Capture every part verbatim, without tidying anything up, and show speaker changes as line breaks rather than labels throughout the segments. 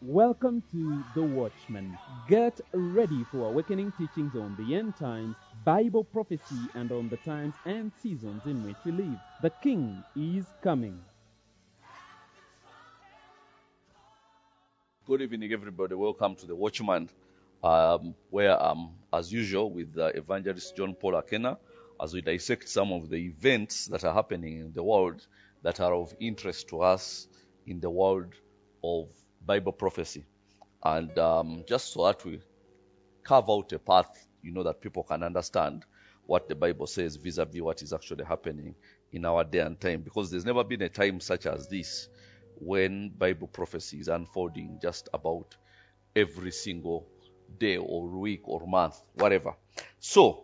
Welcome to The Watchman. Get ready for awakening teachings on the end times, Bible prophecy, and on the times and seasons in which we live. The King is coming.
Good evening, everybody. Welcome to The Watchman, um, where I'm, as usual, with uh, Evangelist John Paul Akena, as we dissect some of the events that are happening in the world that are of interest to us in the world of Bible prophecy. And um, just so that we carve out a path, you know, that people can understand what the Bible says vis-a-vis what is actually happening in our day and time. Because there's never been a time such as this when Bible prophecy is unfolding just about every single day or week or month, whatever. So,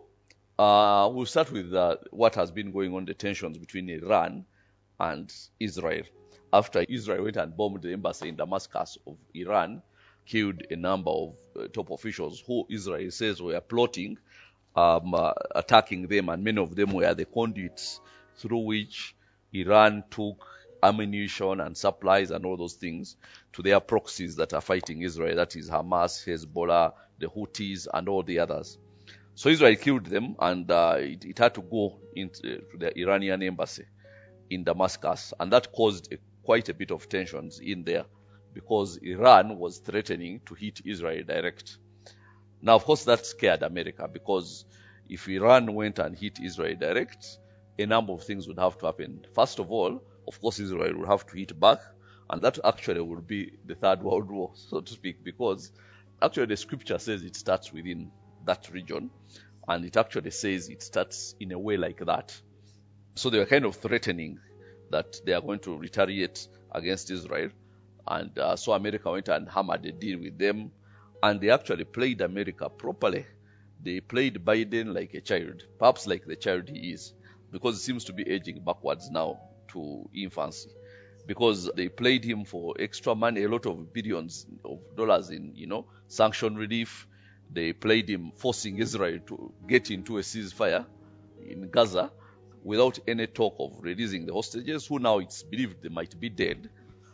uh, we'll start with uh, what has been going on, the tensions between Iran and Israel. After Israel went and bombed the embassy in Damascus of Iran, killed a number of uh, top officials who Israel says were plotting, um, uh, attacking them, and many of them were the conduits through which Iran took ammunition and supplies and all those things to their proxies that are fighting Israel, that is Hamas, Hezbollah, the Houthis, and all the others. So Israel killed them, and uh, it, it had to go into the Iranian embassy in Damascus, and that caused a, quite a bit of tensions in there because Iran was threatening to hit Israel direct. Now, of course, that scared America because if Iran went and hit Israel direct, a number of things would have to happen. First of all, of course, Israel would have to hit back, and that actually would be the Third World War, so to speak, because actually the scripture says it starts within that region, and it actually says it starts in a way like that. So they were kind of threatening that they are going to retaliate against Israel, and uh, so America went and hammered a deal with them, and they actually played America properly. They played Biden like a child, perhaps like the child he is, because he seems to be aging backwards now to infancy, because they played him for extra money, a lot of billions of dollars in, you know, sanction relief. They played him forcing Israel to get into a ceasefire in Gaza without any talk of releasing the hostages, who now it's believed they might be dead.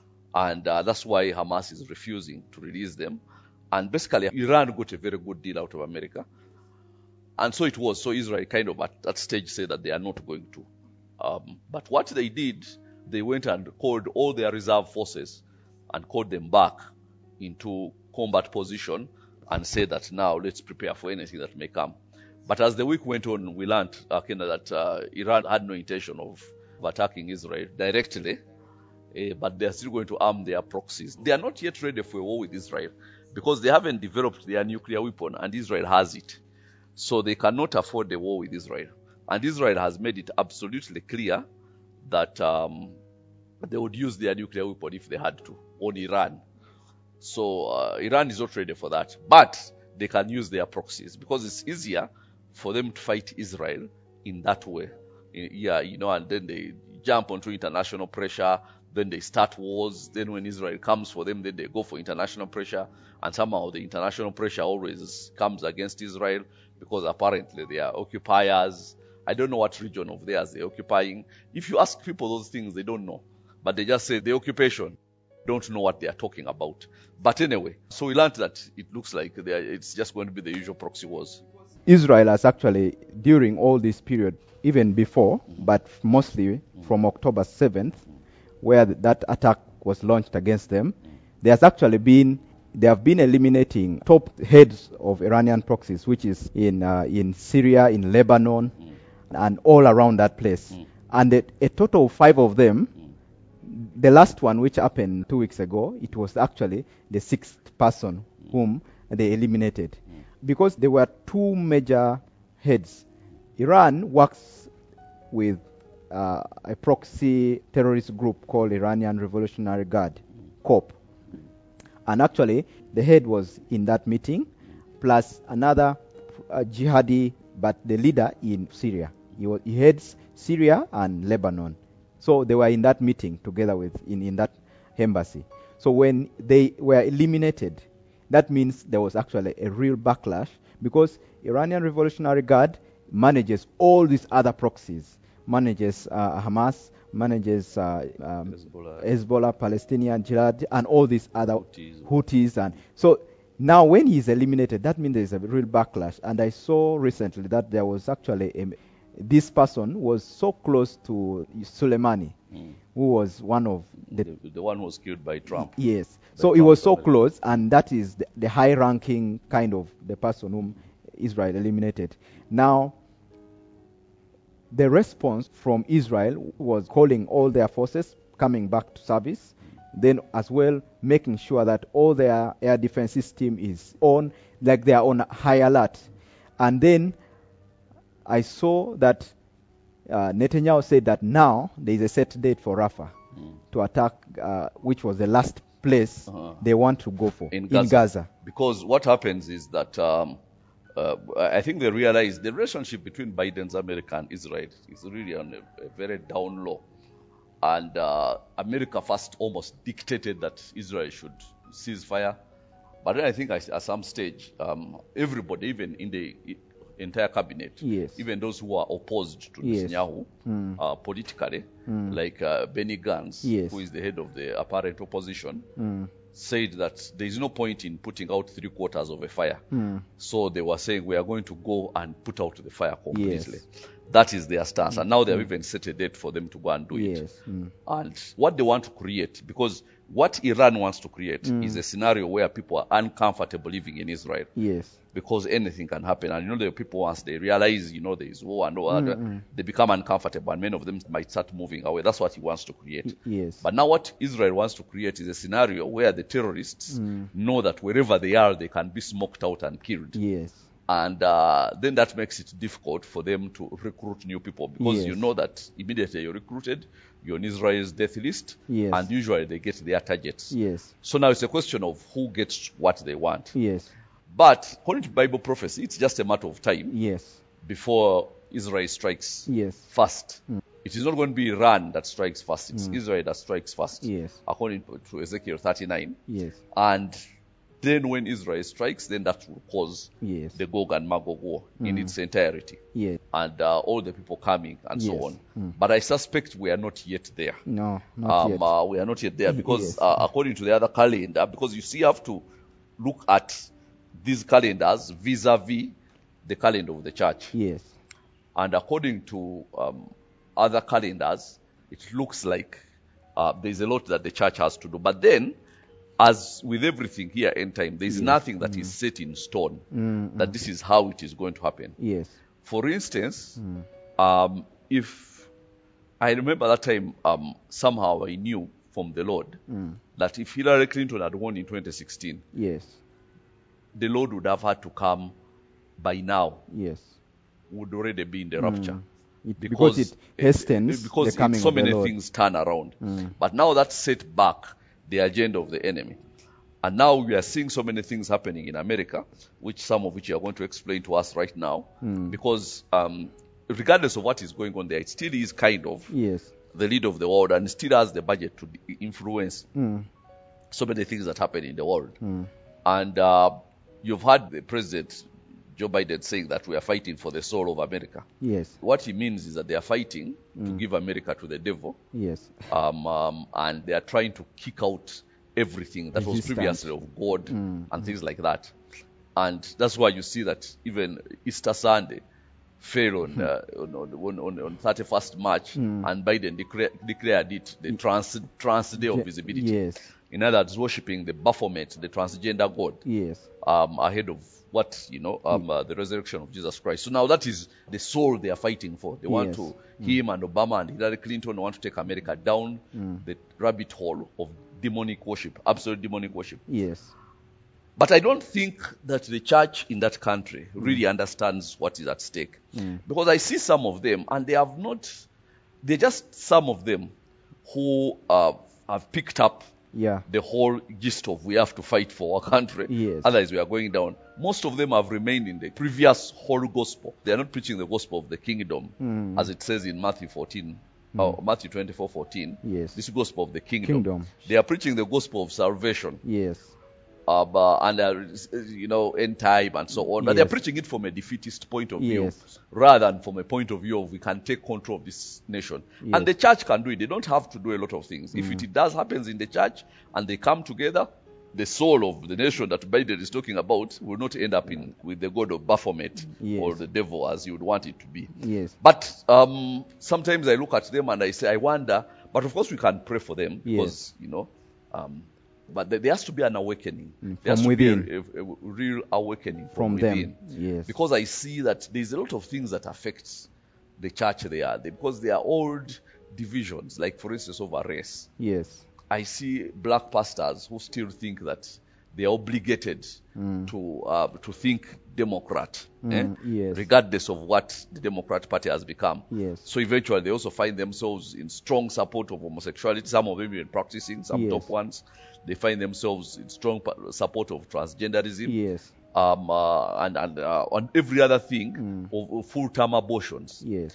And uh, that's why Hamas is refusing to release them. And basically, Iran got a very good deal out of America. And so it was. So Israel kind of at that stage said that they are not going to. Um, but what they did, they went and called all their reserve forces and called them back into combat position and said that now let's prepare for anything that may come. But as the week went on, we learned uh, that uh, Iran had no intention of attacking Israel directly, uh, but they are still going to arm their proxies. They are not yet ready for a war with Israel because they haven't developed their nuclear weapon, and Israel has it. So they cannot afford a war with Israel. And Israel has made it absolutely clear that um, they would use their nuclear weapon if they had to on Iran. So uh, Iran is not ready for that. But they can use their proxies because it's easier for them to fight Israel in that way. Yeah, you know, and then they jump onto international pressure, then they start wars, then when Israel comes for them, then they go for international pressure, and somehow the international pressure always comes against Israel because apparently they are occupiers. I don't know what region of theirs they're occupying. If you ask people those things, they don't know. But they just say the occupation, don't know what they are talking about. But anyway, so we learned that it looks like they are, it's just going to be the usual proxy wars.
Israel has actually, during all this period, even before, but mostly from October seventh, where that attack was launched against them, there has actually been, they have been eliminating top heads of Iranian proxies, which is in uh, in Syria, in Lebanon, mm. and all around that place. Mm. And a, a total of five of them, mm. the last one, which happened two weeks ago, it was actually the sixth person mm. whom they eliminated. Mm. Because there were two major heads. Iran works with uh, a proxy terrorist group called Iranian Revolutionary Guard, C O P. And actually, the head was in that meeting, plus another uh, jihadi, but the leader in Syria. He, was, he heads Syria and Lebanon. So they were in that meeting together with, in, in that embassy. So when they were eliminated, that means there was actually a real backlash because Iranian Revolutionary Guard manages all these other proxies. manages uh, Hamas, manages uh, um,
Hezbollah.
Hezbollah, Palestinian Jihad, and all these other
Houthis.
Houthis. And so now when he's eliminated, that means there's a real backlash. And I saw recently that there was actually a, this person was so close to Soleimani,
Mm.
who was one of the
The, the one who was killed by Trump.
yes.
By
So he
Trump
was so
family.
close, and that is the, the high-ranking kind of the person whom Israel eliminated. Now, the response from Israel was calling all their forces coming back to service, then as well making sure that all their air defense system is on, like they are on high alert. And then I saw that uh, Netanyahu said that now there is a set date for Rafah
Mm.
to attack, uh, which was the last place
Uh-huh.
they want to go for
In
in
Gaza.
Gaza.
Because what happens is that um, uh, I think they realize the relationship between Biden's America and Israel is really on a, a very down low. And uh, America first almost dictated that Israel should cease fire. But then I think at, at some stage, um, everybody, even in the i- entire cabinet,
Yes.
even those who are opposed to
Yes.
Netanyahu
Mm.
uh, politically,
Mm.
like uh, Benny Gantz,
Yes.
who is the head of the apparent opposition,
Mm.
said that there is no point in putting out three quarters of a fire.
Mm.
So they were saying we are going to go and put out the fire completely.
Yes.
That is their stance. And now they have even set a date for them to go and do it.
Yes. Mm.
And what they want to create, because what Iran wants to create is a scenario where people are uncomfortable living in Israel
Yes.
because anything can happen. And you know, the people, once they realize, you know, there is war and all that, they become uncomfortable and many of them might start moving away. That's what he wants to create.
Yes.
But now what Israel wants to create is a scenario where the terrorists know that wherever they are, they can be smoked out and killed.
Yes.
And uh, then that makes it difficult for them to recruit new people because
Yes.
you know that immediately you're recruited, you're on Israel's death list,
Yes.
and usually they get their targets.
Yes.
So now it's a question of who gets what they want.
Yes.
But according to Bible prophecy, it's just a matter of time
Yes.
before Israel strikes
Yes.
first. It is not going to be Iran that strikes first, it's Israel that strikes first,
Yes.
according to Ezekiel thirty-nine.
Yes.
And then when Israel strikes, then that will cause
Yes.
the Gog and Magog war in its entirety,
Yes.
and uh, all the people coming and so
Yes.
on. But I suspect we are not yet there.
No, not
Um,
yet.
uh, we are not yet there because,
Yes.
uh, according to the other calendar, because you see, you have to look at these calendars vis-a-vis the calendar of the church.
Yes.
And according to um, other calendars, it looks like uh, there's a lot that the church has to do. But then, as with everything here in time, there's
Yes.
nothing that is set in stone
Mm,
that this is how it is going to happen.
Yes.
For instance, um, if I remember that time, um, somehow I knew from the Lord that if Hillary Clinton had won in twenty sixteen,
Yes.
the Lord would have had to come by now,
Yes.
would already be in the rapture.
It, because, it hastens
because
the coming
it, so
of the
many
Lord.
things turn around. But now that set back the agenda of the enemy. And now we are seeing so many things happening in America, which some of which you are going to explain to us right now. Because um, regardless of what is going on there, it still is kind of
Yes.
the leader of the world and still has the budget to influence so many things that happen in the world. And uh, you've heard the president, Joe Biden, saying that we are fighting for the soul of America.
Yes.
What he means is that they are fighting to give America to the devil,
Yes.
um, um, and they are trying to kick out everything that was
Resistance.
previously of God and things like that. And that's why you see that even Easter Sunday fell on uh, on, on, on, on thirty-first March, and Biden declare, declared it the trans, trans day of
Ye-
visibility.
Yes.
In other words, worshipping the Baphomet, the transgender God,
Yes.
um, ahead of what, you know, um, uh, the resurrection of Jesus Christ. So now that is the soul they are fighting for. They want
Yes.
to, him and Obama and Hillary Clinton want to take America down the rabbit hole of demonic worship, absolute demonic worship.
Yes.
But I don't think that the church in that country really understands what is at stake. Because I see some of them, and they have not, they're just some of them who uh, have picked up
Yeah.
the whole gist of we have to fight for our country.
Yes.
Otherwise, we are going down. Most of them have remained in the previous whole gospel. They are not preaching the gospel of the kingdom, as it says in Matthew fourteen, or Matthew twenty-four fourteen.
Yes.
This gospel of the kingdom.
Kingdom.
They are preaching the gospel of salvation.
Yes.
Um, uh, and uh, you know, end time and so on, but they're
Yes.
preaching it from a defeatist point of view,
Yes.
rather than from a point of view of we can take control of this nation.
Yes.
And the church can do it. They don't have to do a lot of things. If it does happens in the church and they come together, the soul of the nation that Biden is talking about will not end up in with the god of Baphomet
Yes.
or the devil as you would want it to be.
Yes.
But um, sometimes I look at them and I say, I wonder. But of course, we can pray for them because you know. Um, but there, there has to be an awakening.
Mm,
there has
from
to be a,
within.
a, a real awakening from,
From
within.
them. Yes.
Because I see that there's a lot of things that affects the church there. They, because they are old divisions, like for instance over race.
Yes.
I see black pastors who still think that they are obligated to uh, to think Democrat, eh?
yes.
regardless of what the Democrat Party has become.
Yes.
So eventually they also find themselves in strong support of homosexuality. Some of them even practicing, some
Yes.
top ones. They find themselves in strong pa- support of transgenderism.
Yes.
Um, uh, and and uh, on every other thing of, of full-term abortions.
Yes.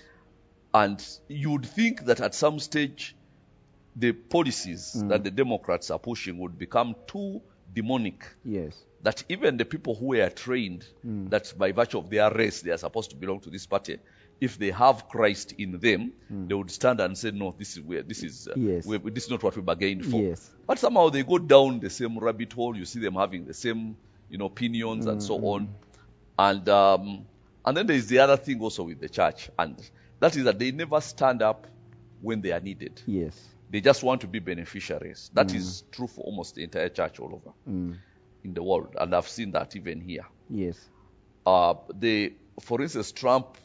And you would think that at some stage the policies that the Democrats are pushing would become too demonic,
Yes.
that even the people who were trained that by virtue of their race they are supposed to belong to this party, if they have Christ in them, they would stand and say, no, this is where this is uh,
Yes.
we, this is not what we bargained for.
Yes.
But somehow they go down the same rabbit hole. You see them having the same, you know, opinions and so on. And um, and then there is the other thing also with the church, and that is that they never stand up when they are needed.
Yes.
They just want to be beneficiaries. That is true for almost the entire church all over
Mm.
in the world, and I've seen that even here.
Yes.
Uh, they, for instance, Trump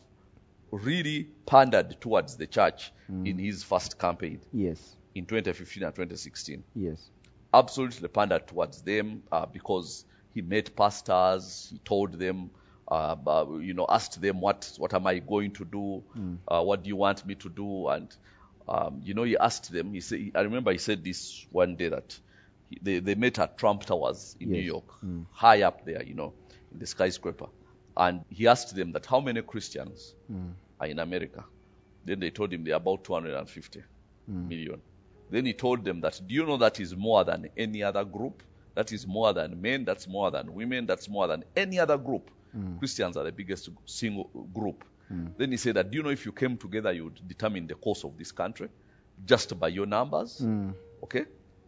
really pandered towards the church in his first campaign
Yes.
in twenty fifteen and twenty sixteen.
Yes.
Absolutely pandered towards them uh, because he met pastors, he told them, uh, uh, you know, asked them, what what am I going to do? Uh, what do you want me to do? And um, you know, he asked them. He said, I remember he said this one day that he, they they met at Trump Towers in
Yes.
New York, high up there, you know, in the skyscraper. And he asked them that how many Christians are in America. Then they told him they are about two hundred fifty million. Then he told them that, do you know that is more than any other group? That is more than men, that's more than women, that's more than any other group. Christians are the biggest single group. Then he said that, do you know if you came together, you would determine the course of this country just by your numbers? Okay?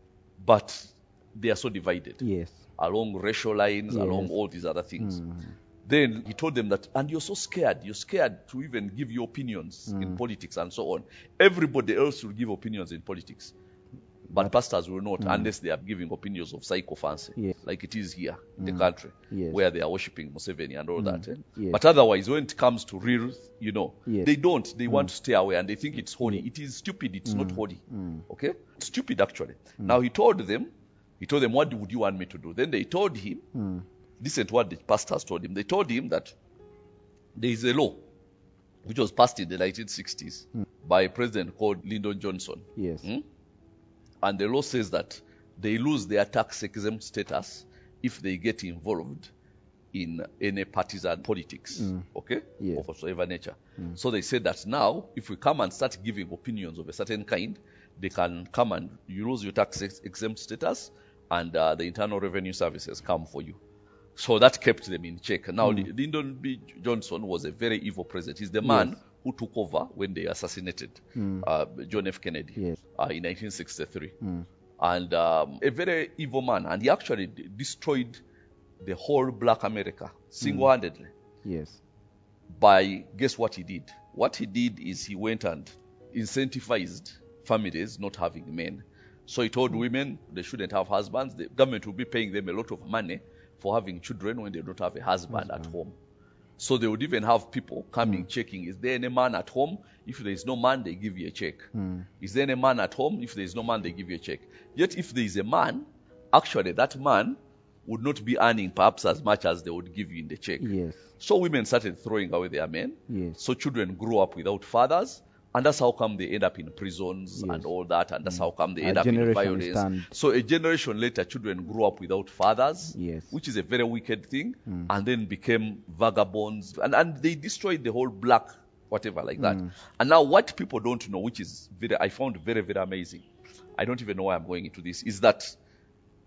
But they are so divided
Yes.
along racial lines,
Yes.
along all these other things. Then he told them that, and you're so scared, you're scared to even give your opinions in politics and so on. Everybody else will give opinions in politics. But pastors will not, unless they are giving opinions of psychophancy,
Yes.
like it is here in the country,
Yes.
where they are worshipping Museveni and all that. eh?
Yes.
But otherwise, when it comes to real, you know,
Yes.
they don't. They want to stay away, and they think it's holy. It is stupid. It's not holy. Okay? It's stupid, actually. Now, he told them, he told them, what would you want me to do? Then they told him, listen to what the pastors told him. They told him that there is a law which was passed in the nineteen sixties by a president called Lyndon Johnson.
Yes.
Hmm? And the law says that they lose their tax exempt status if they get involved in any partisan politics, okay,
Yes.
of whatsoever nature. So they said that now, if we come and start giving opinions of a certain kind, they can come and you lose your tax ex- exempt status, and uh, the Internal Revenue Services come for you. So that kept them in check. Now, Lyndon B. Johnson was a very evil president. He's the man
Yes.
who took over when they assassinated uh, John F. Kennedy
Yes.
uh, in nineteen sixty-three. And um, a very evil man. And he actually d- destroyed the whole black America single-handedly
Yes.
by, guess what he did? What he did is he went and incentivized families not having men. So he told women they shouldn't have husbands. The government will be paying them a lot of money for having children when they don't have a husband at home. So they would even have people coming checking, is there any man at home? If there is no man, they give you a check. Is there any man at home? If there is no man, they give you a check. Yet if there is a man, actually that man would not be earning perhaps as much as they would give you in the check.
Yes.
So women started throwing away their men.
Yes.
So children grew up without fathers. And that's how come they end up in prisons
Yes.
and all that. And that's how come they
A
end up in
generation
violence.
stand.
So a generation later, children grew up without fathers,
Yes.
which is a very wicked thing, and then became vagabonds. And, and they destroyed the whole black, whatever, like that. And now what people don't know, which is very, I found very, very amazing, I don't even know why I'm going into this, is that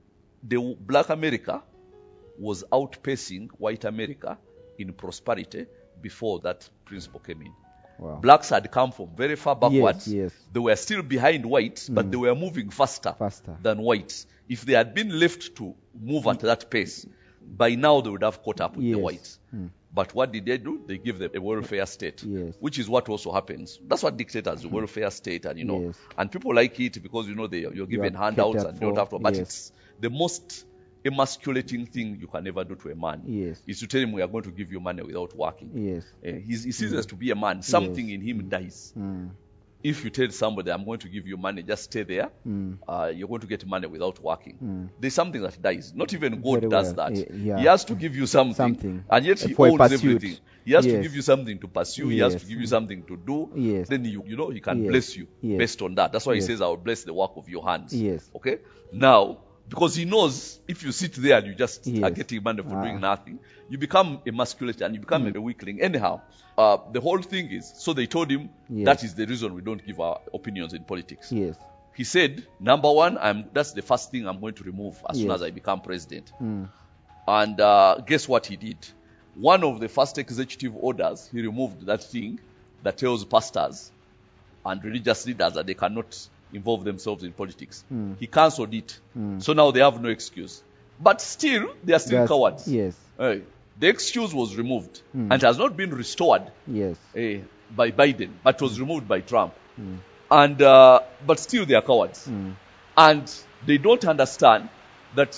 the black America was outpacing white America in prosperity before that principle came in.
Wow.
Blacks had come from very far backwards.
Yes, yes.
They were still behind whites, but they were moving faster,
Faster.
than whites. If they had been left to move at that pace, by now they would have caught up with
Yes.
the whites. But what did they do? They give them a welfare state,
Yes.
which is what also happens. That's what dictators do, welfare state, and you know,
Yes.
and people like it because you know they you're given
are
handouts
catered
and you don't
for,
have to. But
yes.
it's the most emasculating thing you can ever do to a man.
Yes.
Is to tell him we are going to give you money without working.
Yes.
Uh, he's, he ceases to be a man. Something in him dies.
Mm.
If you tell somebody, I'm going to give you money, just stay there,
Mm.
uh, you're going to get money without working.
Mm.
There's something that dies. Not even God
Very
does
well.
that.
Y- yeah.
He has to give you something,
Something.
and yet he
For a
owns
pursuit.
everything. He has to
Yes.
give you something to pursue. He has
Yes.
to give you something to do.
Yes.
Then you, you know, he can
Yes.
bless you
Yes.
based on that. That's why
Yes.
he says, "I will bless the work of your hands."
Yes.
Okay. Now, because he knows if you sit there and you just
Yes.
are getting money for
Ah.
doing nothing, you become emasculated and you become a weakling. Anyhow, uh, the whole thing is, so they told him
Yes.
that is the reason we don't give our opinions in politics.
Yes.
He said, number one, I'm, that's the first thing I'm going to remove as soon
Yes.
as I become president.
Mm.
And uh, guess what he did? One of the first executive orders, he removed that thing that tells pastors and religious leaders that they cannot involve themselves in politics.
Mm.
He cancelled it.
Mm.
So now they have no excuse. But still, they are still
That's-
cowards.
Yes.
Eh, the excuse was removed
Mm.
and has not been restored
Yes.
eh, by Biden, but was removed by Trump.
Mm.
And uh, but still, they are cowards.
Mm.
And they don't understand that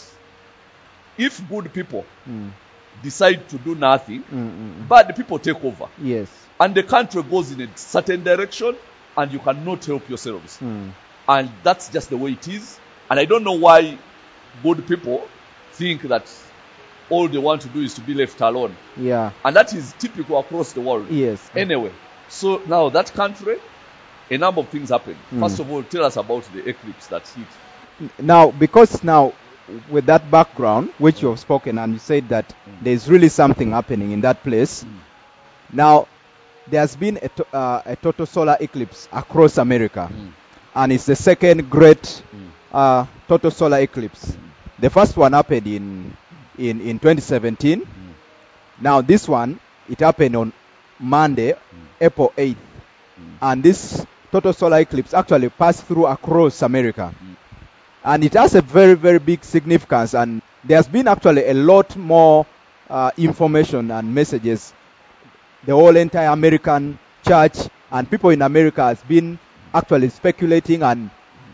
if good people
Mm.
decide to do nothing,
Mm, mm,
bad people take over.
Yes.
And the country goes in a certain direction, and you cannot help yourselves.
Mm.
And that's just the way it is. And I don't know why good people think that all they want to do is to be left alone.
Yeah.
And that is typical across the world.
Yes.
Anyway, so now that country, a number of things happen.
Mm.
First of all, tell us about the eclipse that hit.
Now, because now, with that background, which you have spoken, and you said that there's really something happening in that place. Now, there's been a, to, uh, a total solar eclipse across America, and it's the second great uh, total solar eclipse. The first one happened in in, in twenty seventeen. Now, this one, it happened on Monday, April eighth, and this total solar eclipse actually passed through across America. And it has a very, very big significance. And there's been actually a lot more uh, information and messages. The whole entire American church and people in America has been actually speculating and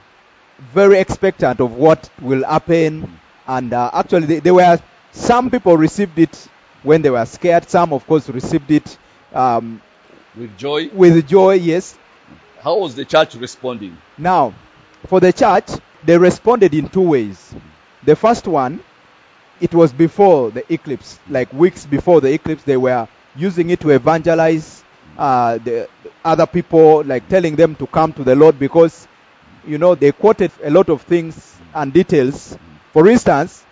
very expectant of what will happen. And uh, actually, they, they were some people received it when they were scared. Some, of course, received it um,
With joy.
with joy. Yes.
How was the church responding?
Now, for the church, they responded in two ways. The first one, it was before the eclipse, like weeks before the eclipse, they were using it to evangelize uh, the other people, like telling them to come to the Lord because, you know, they quoted a lot of things and details. For instance,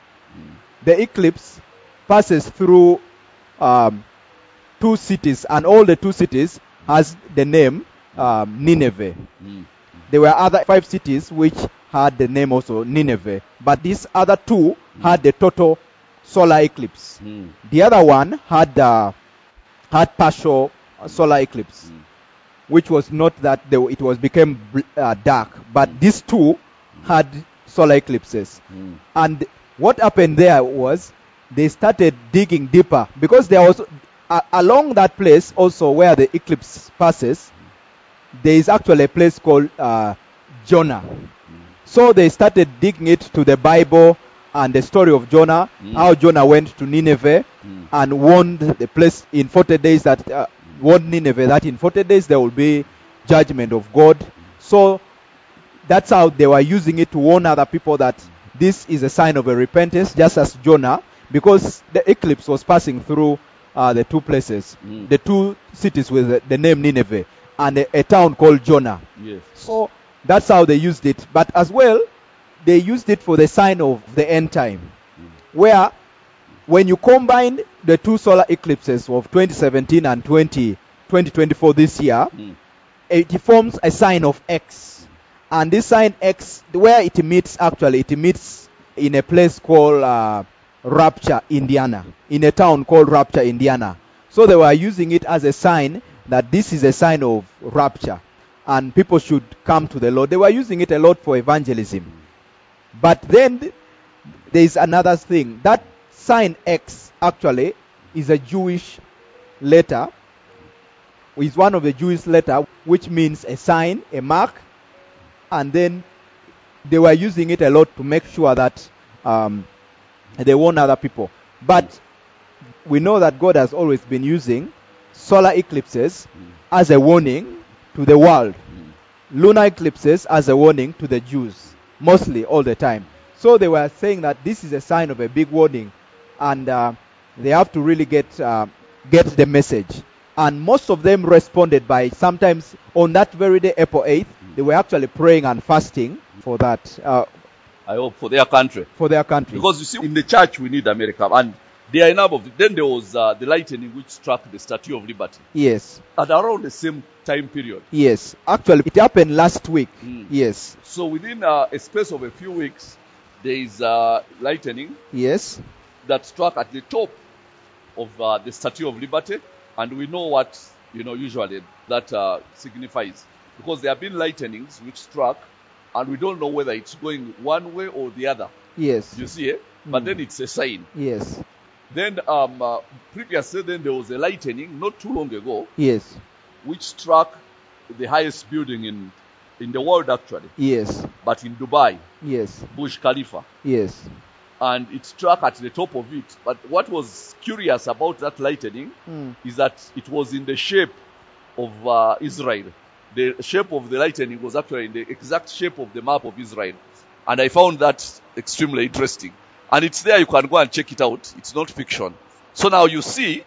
the eclipse passes through um, two cities, and all the two cities has the name um, Nineveh.
Mm.
There were other five cities which had the name also Nineveh, but these other two had the total solar eclipse.
Mm.
The other one had uh, had partial solar eclipse,
Mm.
which was not that they, it was became bl- uh, dark, but these two had solar eclipses.
Mm.
And what happened there was they started digging deeper because there was uh, along that place also where the eclipse passes, there is actually a place called uh, Jonah. So they started digging it to the Bible and the story of Jonah,
Mm.
how Jonah went to Nineveh
Mm.
and warned the place in forty days that uh, warned Nineveh that in forty days there will be judgment of God. So that's how they were using it to warn other people that this is a sign of a repentance, just as Jonah, because the eclipse was passing through uh, the two places,
Mm.
the two cities with the, the name Nineveh and a, a town called Jonah.
Yes.
So that's how they used it. But as well, they used it for the sign of the end time, where when you combine the two solar eclipses of twenty seventeen and twenty twenty-four this year,
Mm.
it forms a sign of X. And this sign X, where it meets actually, it meets in a place called uh, Rapture, Indiana, in a town called Rapture, Indiana. So they were using it as a sign that this is a sign of rapture and people should come to the Lord. They were using it a lot for evangelism. But then th- there is another thing. That sign X actually is a Jewish letter, is one of the Jewish letter, which means a sign, a mark, and then they were using it a lot to make sure that um, they warn other people. But we know that God has always been using solar eclipses as a warning to the world, lunar eclipses as a warning to the Jews, mostly all the time. So they were saying that this is a sign of a big warning, and uh, they have to really get uh, get the message. And most of them responded by sometimes on that very day, April eighth, they were actually praying and fasting for that, uh,
I hope for their country.
for their country.
Because you see, in the church we need America, and there are enough of it. Then there was uh, the lightning which struck the Statue of Liberty
Yes,
at around the same time period.
yes. Actually, it happened last week.
Mm.
Yes,
So within uh, a space of a few weeks, there is uh, lightning
yes,
that struck at the top of uh, the Statue of Liberty, and we know what you know usually that uh, signifies, because there have been lightnings which struck, and we don't know whether it's going one way or the other.
yes,
You see, eh? But
Mm.
then it's a sign.
yes,
Then um, uh, previously, then there was a lightning not too long ago
yes,
which struck the highest building in in the world actually,
yes,
but in Dubai,
yes,
Burj Khalifa.
yes,
And it struck at the top of it. But what was curious about that lightning
Mm.
is that it was in the shape of uh, Israel. The shape of the lightning was actually in the exact shape of the map of Israel. And I found that extremely interesting. And it's there, you can go and check it out. It's not fiction. So now you see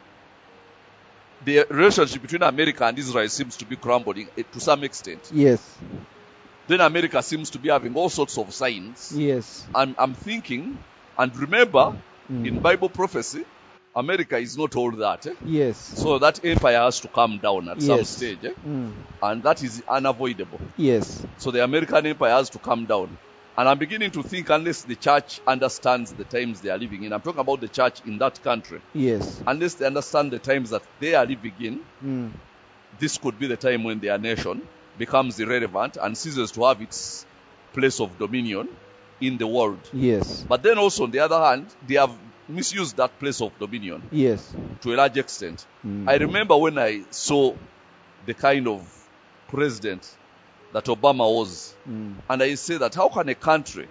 the relationship between America and Israel seems to be crumbling eh, to some extent.
yes,
Then America seems to be having all sorts of signs.
yes,
I'm, I'm thinking, and remember,
Mm.
in Bible prophecy, America is not all that. Eh?
yes,
So that empire has to come down at some
Yes.
stage. Eh?
Mm.
And that is unavoidable.
yes,
So the American empire has to come down. And I'm beginning to think, unless the church understands the times they are living in, I'm talking about the church in that country,
yes,
unless they understand the times that they are living in,
Mm.
this could be the time when their nation becomes irrelevant and ceases to have its place of dominion in the world.
yes,
But then also, on the other hand, they have misused that place of dominion
yes,
to a large extent.
Mm.
I remember when I saw the kind of president that Obama was,
Mm.
and I say that how can a country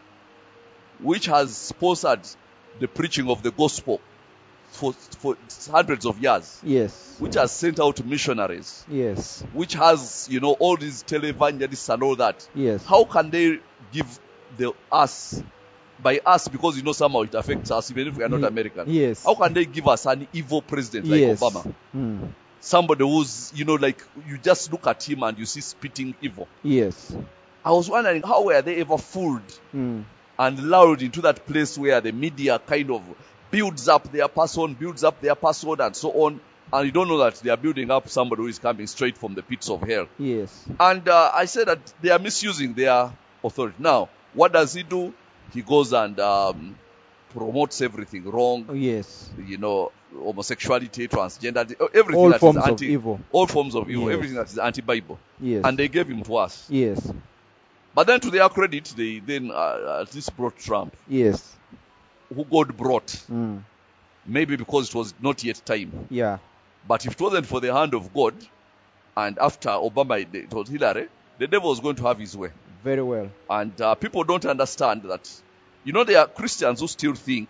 which has sponsored the preaching of the gospel for, for hundreds of years,
yes,
which has sent out missionaries,
yes,
which has, you know, all these televangelists and all that,
yes,
how can they give the us, by us, because you know somehow it affects us even if we are not
Ye-
American,
yes,
how can they give us an evil president like
yes,
Obama?
Mm.
Somebody who's, you know, like you just look at him and you see spitting evil.
yes,
I was wondering, how were they ever fooled
Mm.
and lured into that place where the media kind of builds up their person, builds up their person and so on, and you don't know that they are building up somebody who is coming straight from the pits of hell.
yes,
And uh, I said that they are misusing their authority. Now, what does he do? He goes and um, promotes everything wrong,
yes,
you know, homosexuality, transgender, everything
all
that is
forms of
anti,
evil.
all forms of evil,
Yes.
everything that is anti-Bible.
Yes,
And they gave him to us.
yes,
But then to their credit, they then uh, at least brought Trump,
yes,
who God brought,
Mm.
maybe because it was not yet time.
yeah,
But if it wasn't for the hand of God, and after Obama, it was Hillary, the devil was going to have his way.
very well.
And uh, people don't understand that. You know, there are Christians who still think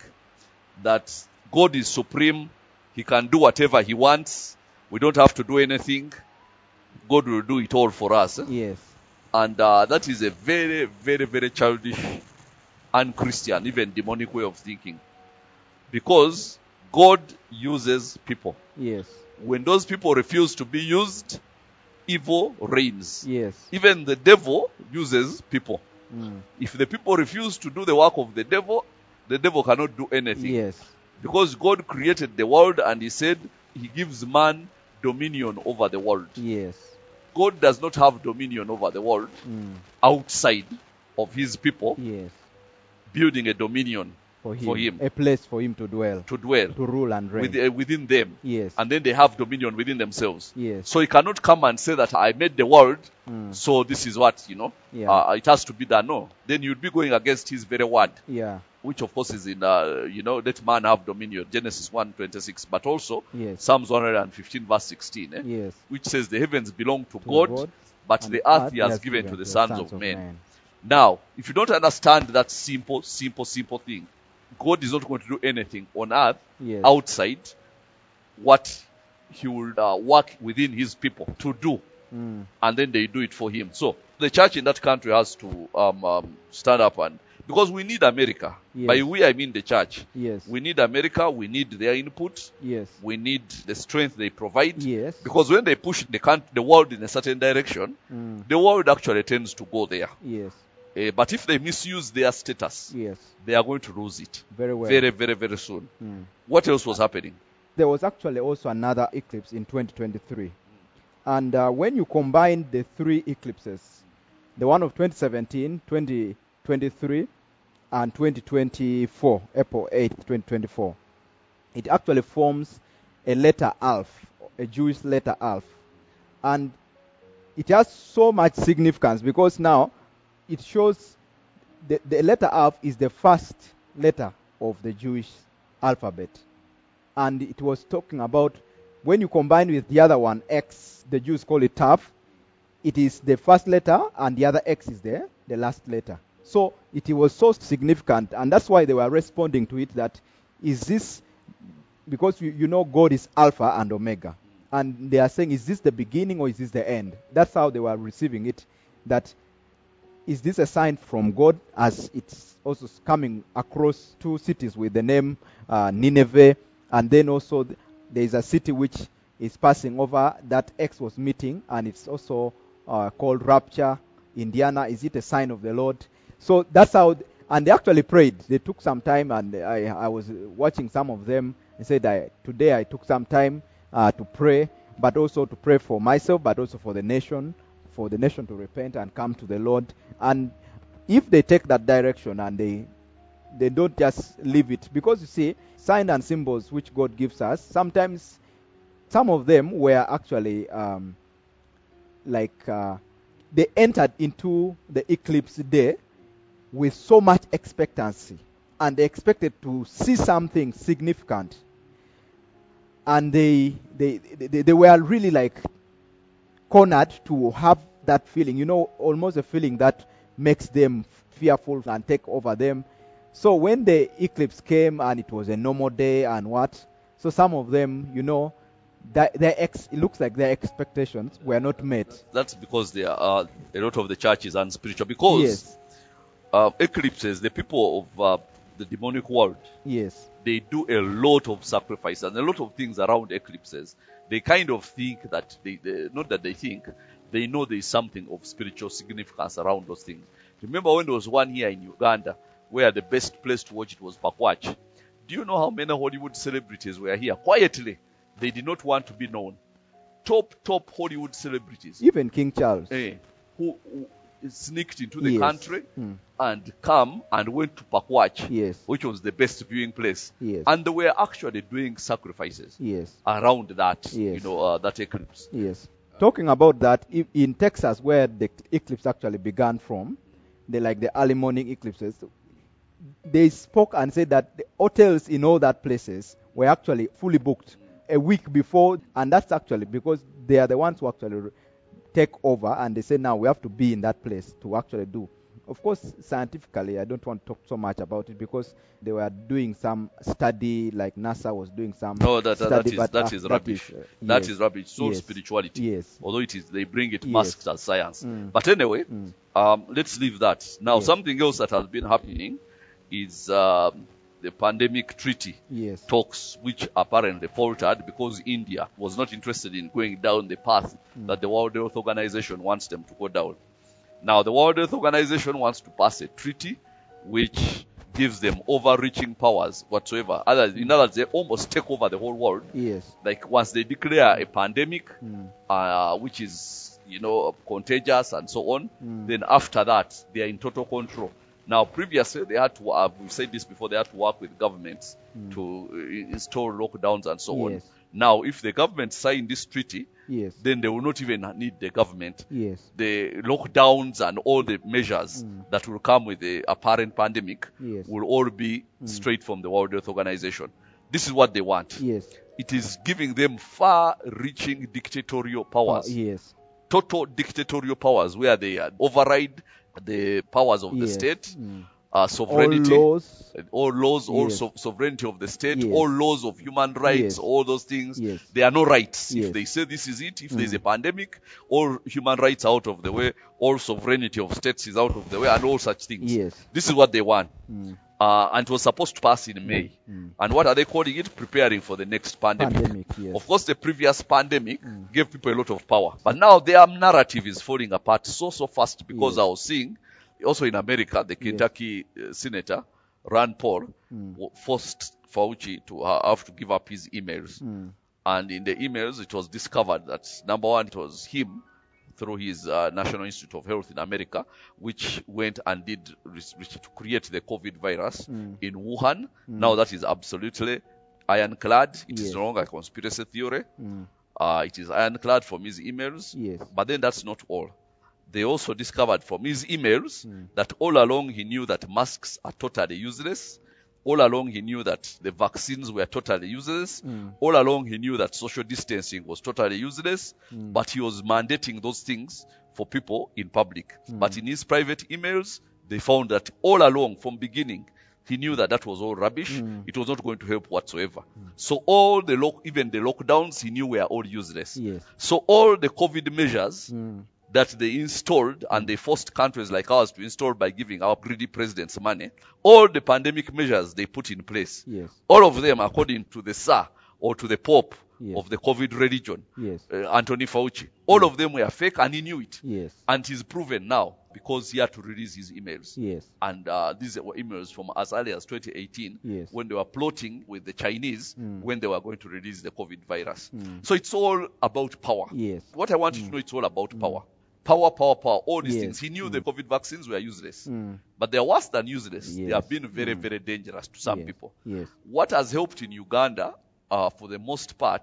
that God is supreme. He can do whatever he wants. We don't have to do anything. God will do it all for us.
Yes,
And uh, that is a very, very, very childish, unchristian, even demonic way of thinking. Because God uses people.
yes,
When those people refuse to be used, evil reigns.
yes,
Even the devil uses people.
Mm.
If the people refuse to do the work of the devil, the devil cannot do anything.
yes,
Because God created the world and he said he gives man dominion over the world.
yes,
God does not have dominion over the world
Mm.
outside of his people.
yes,
building a dominion
For him.
for him.
A place for him to dwell,
to dwell
to rule and reign.
with, uh, within them.
Yes.
And then they have dominion within themselves.
Yes.
So he cannot come and say that I made the world,
Mm.
so this is what, you know,
Yeah.
uh, it has to be done. No. Then you'd be going against his very word,
Yeah.
which of course is in, uh, you know, let man have dominion, Genesis one twenty-six, but also
Yes.
Psalms one hundred fifteen verse sixteen, eh,
Yes.
which says the heavens belong to,
To
God,
God,
but
and
the earth he has given to the sons of men. Now, if you don't understand that simple, simple, simple thing, God is not going to do anything on earth
Yes.
outside what he will uh, work within his people to do,
Mm.
and then they do it for him. So the church in that country has to um, um, stand up, and because we need America.
Yes.
By we I mean the church.
Yes.
We need America. We need their input.
Yes.
We need the strength they provide.
Yes.
Because when they push the country, the world in a certain direction,
Mm.
the world actually tends to go there.
Yes.
Uh, but if they misuse their status,
Yes.
they are going to lose it
Very well.
very, very, very soon.
Mm.
What else was happening?
There was actually also another eclipse in twenty twenty-three. And uh, when you combine the three eclipses, the one of twenty seventeen, twenty twenty-three, and twenty twenty-four, April eighth, twenty twenty-four, it actually forms a letter Aleph, a Jewish letter Aleph. And it has so much significance because now it shows the, the letter Aleph is the first letter of the Jewish alphabet. And it was talking about when you combine with the other one, X, the Jews call it Tav, it is the first letter and the other X is there, the last letter. So it was so significant, and that's why they were responding to it that is this, because you, you know God is Alpha and Omega. And they are saying, is this the beginning or is this the end? That's how they were receiving it, that is this a sign from God, as it's also coming across two cities with the name uh, Nineveh, and then also th- there is a city which is passing over that X was meeting, and it's also uh, called Rapture, Indiana. Is it a sign of the Lord? So that's how, th- and they actually prayed. They took some time, and I, I was watching some of them and said, I, today I took some time uh, to pray, but also to pray for myself, but also for the nation, for the nation to repent and come to the Lord. And if they take that direction and they they don't just leave it, because you see, signs and symbols which God gives us, sometimes some of them were actually um, like uh, they entered into the eclipse day with so much expectancy, and they expected to see something significant, and they they they, they were really like cornered to have that feeling, you know, almost a feeling that makes them fearful and take over them. So when the eclipse came and it was a normal day and what, so some of them, you know, that their ex, it looks like their expectations were not met.
That's because there are a lot of the churches unspiritual. Because
Yes,
uh, eclipses, the people of uh, the demonic world,
yes,
they do a lot of sacrifice and a lot of things around eclipses. They kind of think that they, they not that they think, they know there is something of spiritual significance around those things. Remember when there was one here in Uganda where the best place to watch it was Pakwach? Do you know how many Hollywood celebrities were here? Quietly. They did not want to be known. Top, top Hollywood celebrities.
even King Charles.
eh, who, who sneaked into the
Yes.
country
Mm.
and come and went to Pakwach,
Yes,
which was the best viewing place.
yes,
And they were actually doing sacrifices
yes,
around that,
Yes.
you know, uh, that eclipse.
yes. Talking about that, i- in Texas, where the eclipse actually began from, they like the early morning eclipses, they spoke and said that the hotels in all that places were actually fully booked a week before, and that's actually because they are the ones who actually re- take over, and they say now we have to be in that place to actually do. Of course, scientifically, I don't want to talk so much about it because they were doing some study, like NASA was doing some
No, that, that,
study,
that is,
but,
that
uh,
is rubbish.
uh,
That
yes,
is rubbish. So
yes,
spirituality.
Yes.
Although it is, they bring it
Yes.
masked as science.
Mm.
But anyway,
Mm.
um, let's leave that. Now,
Yes.
something else that has been happening is um, the pandemic treaty
Yes.
talks, which apparently faltered because India was not interested in going down the path
Mm.
that the World Health Organization wants them to go down. Now, the World Health Organization wants to pass a treaty which gives them overreaching powers whatsoever. Other, in other words, they almost take over the whole world.
Yes.
Like once they declare a pandemic,
Mm.
uh, which is, you know, contagious and so on,
Mm.
then after that, they are in total control. Now, previously, they had to, uh, we've said this before, they had to work with governments to uh, install lockdowns and so on.
Yes.
Now, if the government signed this treaty,
Yes.
then they will not even need the government.
Yes.
The lockdowns and all the measures that will come with the apparent pandemic
Yes.
will all be straight from the World Health Organization. This is what they want.
Yes.
It is giving them far-reaching dictatorial powers,
Uh, yes.
total dictatorial powers, where they uh, override the powers of the
Yes.
state,
Mm.
uh,
All
sovereignty,
laws.
all laws, all
Yes.
so- sovereignty of the state,
Yes.
all laws of human rights,
Yes.
all those things.
Yes.
There are no rights.
Yes.
If they say this is it, if there's a pandemic, all human rights out of the way, all sovereignty of states is out of the way, and all such things.
Yes.
This is what they want.
Mm.
Uh, and it was supposed to pass in May.
Mm.
And what are they calling it? Preparing for the next pandemic.
Pandemic, yes.
Of course, the previous pandemic gave people a lot of power. But now their narrative is falling apart so, so fast because
Yes.
I was seeing, also in America, the Kentucky uh, Senator, Rand Paul, w- forced Fauci to uh, have to give up his emails.
Mm.
And in the emails, it was discovered that, number one, it was him through his uh, National Institute of Health in America, which went and did research to create the COVID virus in Wuhan. Now that is absolutely ironclad. It
Yes.
is no longer a conspiracy theory.
Mm.
Uh, it is ironclad from his emails.
Yes.
But then that's not all. They also discovered from his emails that all along he knew that masks are totally useless. All along he knew that the vaccines were totally useless. All along he knew that social distancing was totally useless. But he was mandating those things for people in public. But in his private emails, they found that all along from beginning, he knew that that was all rubbish. It was not going to help whatsoever. So all the lock, even the lockdowns, he knew were all useless.
Yes.
So all the COVID measures
Mm.
that they installed and they forced countries like ours to install by giving our greedy presidents money, all the pandemic measures they put in place,
Yes.
all of them according to the Tsar or to the Pope
Yes.
of the COVID religion,
Yes.
uh, Anthony Fauci, all of them were fake and he knew it.
Yes.
And he's proven now because he had to release his emails.
Yes.
And uh, these were emails from as early as twenty eighteen
Yes.
when they were plotting with the Chinese
Mm.
when they were going to release the COVID virus. So it's all about power.
Yes.
What I want you to know, it's all about power. Power, power, power, all these
Yes.
things. He knew the COVID vaccines were useless.
Mm.
But they're worse than useless. They
Yes.
have been very, very dangerous to some
Yes.
people.
Yes.
What has helped in Uganda, uh, for the most part,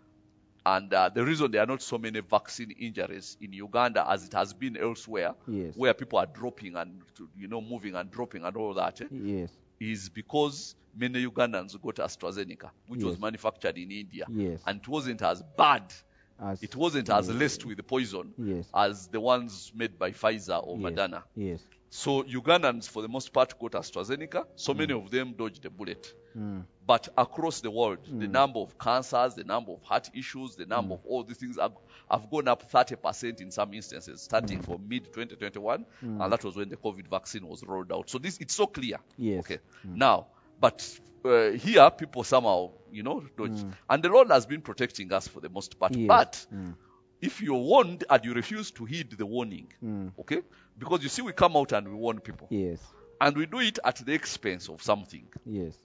and uh, the reason there are not so many vaccine injuries in Uganda as it has been elsewhere,
Yes.
where people are dropping and, you know, moving and dropping and all that, eh,
Yes.
is because many Ugandans got AstraZeneca, which was
Yes.
manufactured in India.
Yes.
And it wasn't as bad.
As
It wasn't as
yes.
laced with poison
Yes.
as the ones made by Pfizer or
Yes.
Moderna.
Yes.
So Ugandans, for the most part, got AstraZeneca. So many of them dodged the bullet.
Mm.
But across the world, the number of cancers, the number of heart issues, the number of all these things have, have gone up thirty percent in some instances, starting from mid twenty twenty-one. And that was when the COVID vaccine was rolled out. So this, it's so clear.
Yes.
Okay. Now, but uh, here, people somehow, you know, dodge. And the Lord has been protecting us for the most part.
Yes.
But
Mm.
if you're warned and you refuse to heed the warning,
Mm.
okay? Because you see, we come out and we warn people.
Yes.
And we do it at the expense of something.
Yes.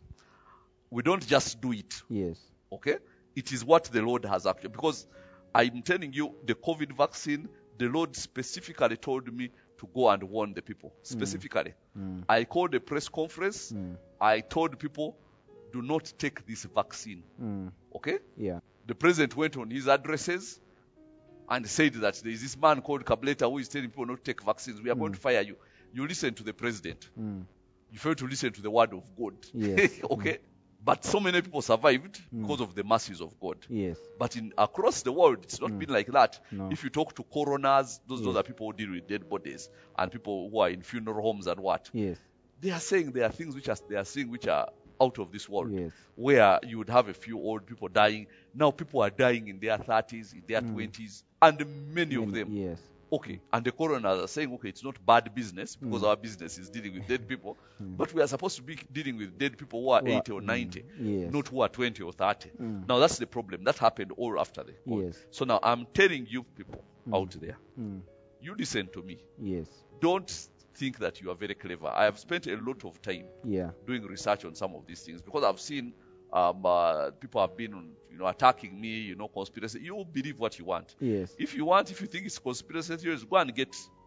We don't just do it,
Yes.
okay? It is what the Lord has actually. Because I'm telling you, the COVID vaccine, the Lord specifically told me to go and warn the people. Specifically.
Mm.
I called a press conference.
Mm.
I told people, do not take this vaccine,
Mm.
okay?
Yeah.
The president went on his addresses and said that there is this man called Kableta who is telling people not to take vaccines. We are going to fire you. You listen to the president.
Mm.
You fail to listen to the word of God.
Yes.
Okay? But so many people survived because of the mercies of God.
Yes.
But in across the world, it's not been like that.
No.
If you talk to coroners, those, those
Yes.
are people who deal with dead bodies and people who are in funeral homes and what.
Yes.
They are saying there are things which are they are seeing which are out of this world.
Yes.
Where you would have a few old people dying. Now people are dying in their thirties, in their twenties, and many of them.
Yes.
Okay, and the coroners are saying, okay, it's not bad business because our business is dealing with dead people, but we are supposed to be dealing with dead people who are
Who are-
eighty or ninety,
Yes.
not who are twenty or thirty. Now that's the problem. That happened all after the COVID.
Yes.
So now I'm telling you people out there,
Mm.
you listen to me.
Yes.
Don't think that you are very clever. I have spent a lot of time
Yeah.
doing research on some of these things because I've seen um, uh, people have been, you know, attacking me, you know, conspiracy. You believe what you want.
Yes.
If you want, if you think it's conspiracy theories, go and get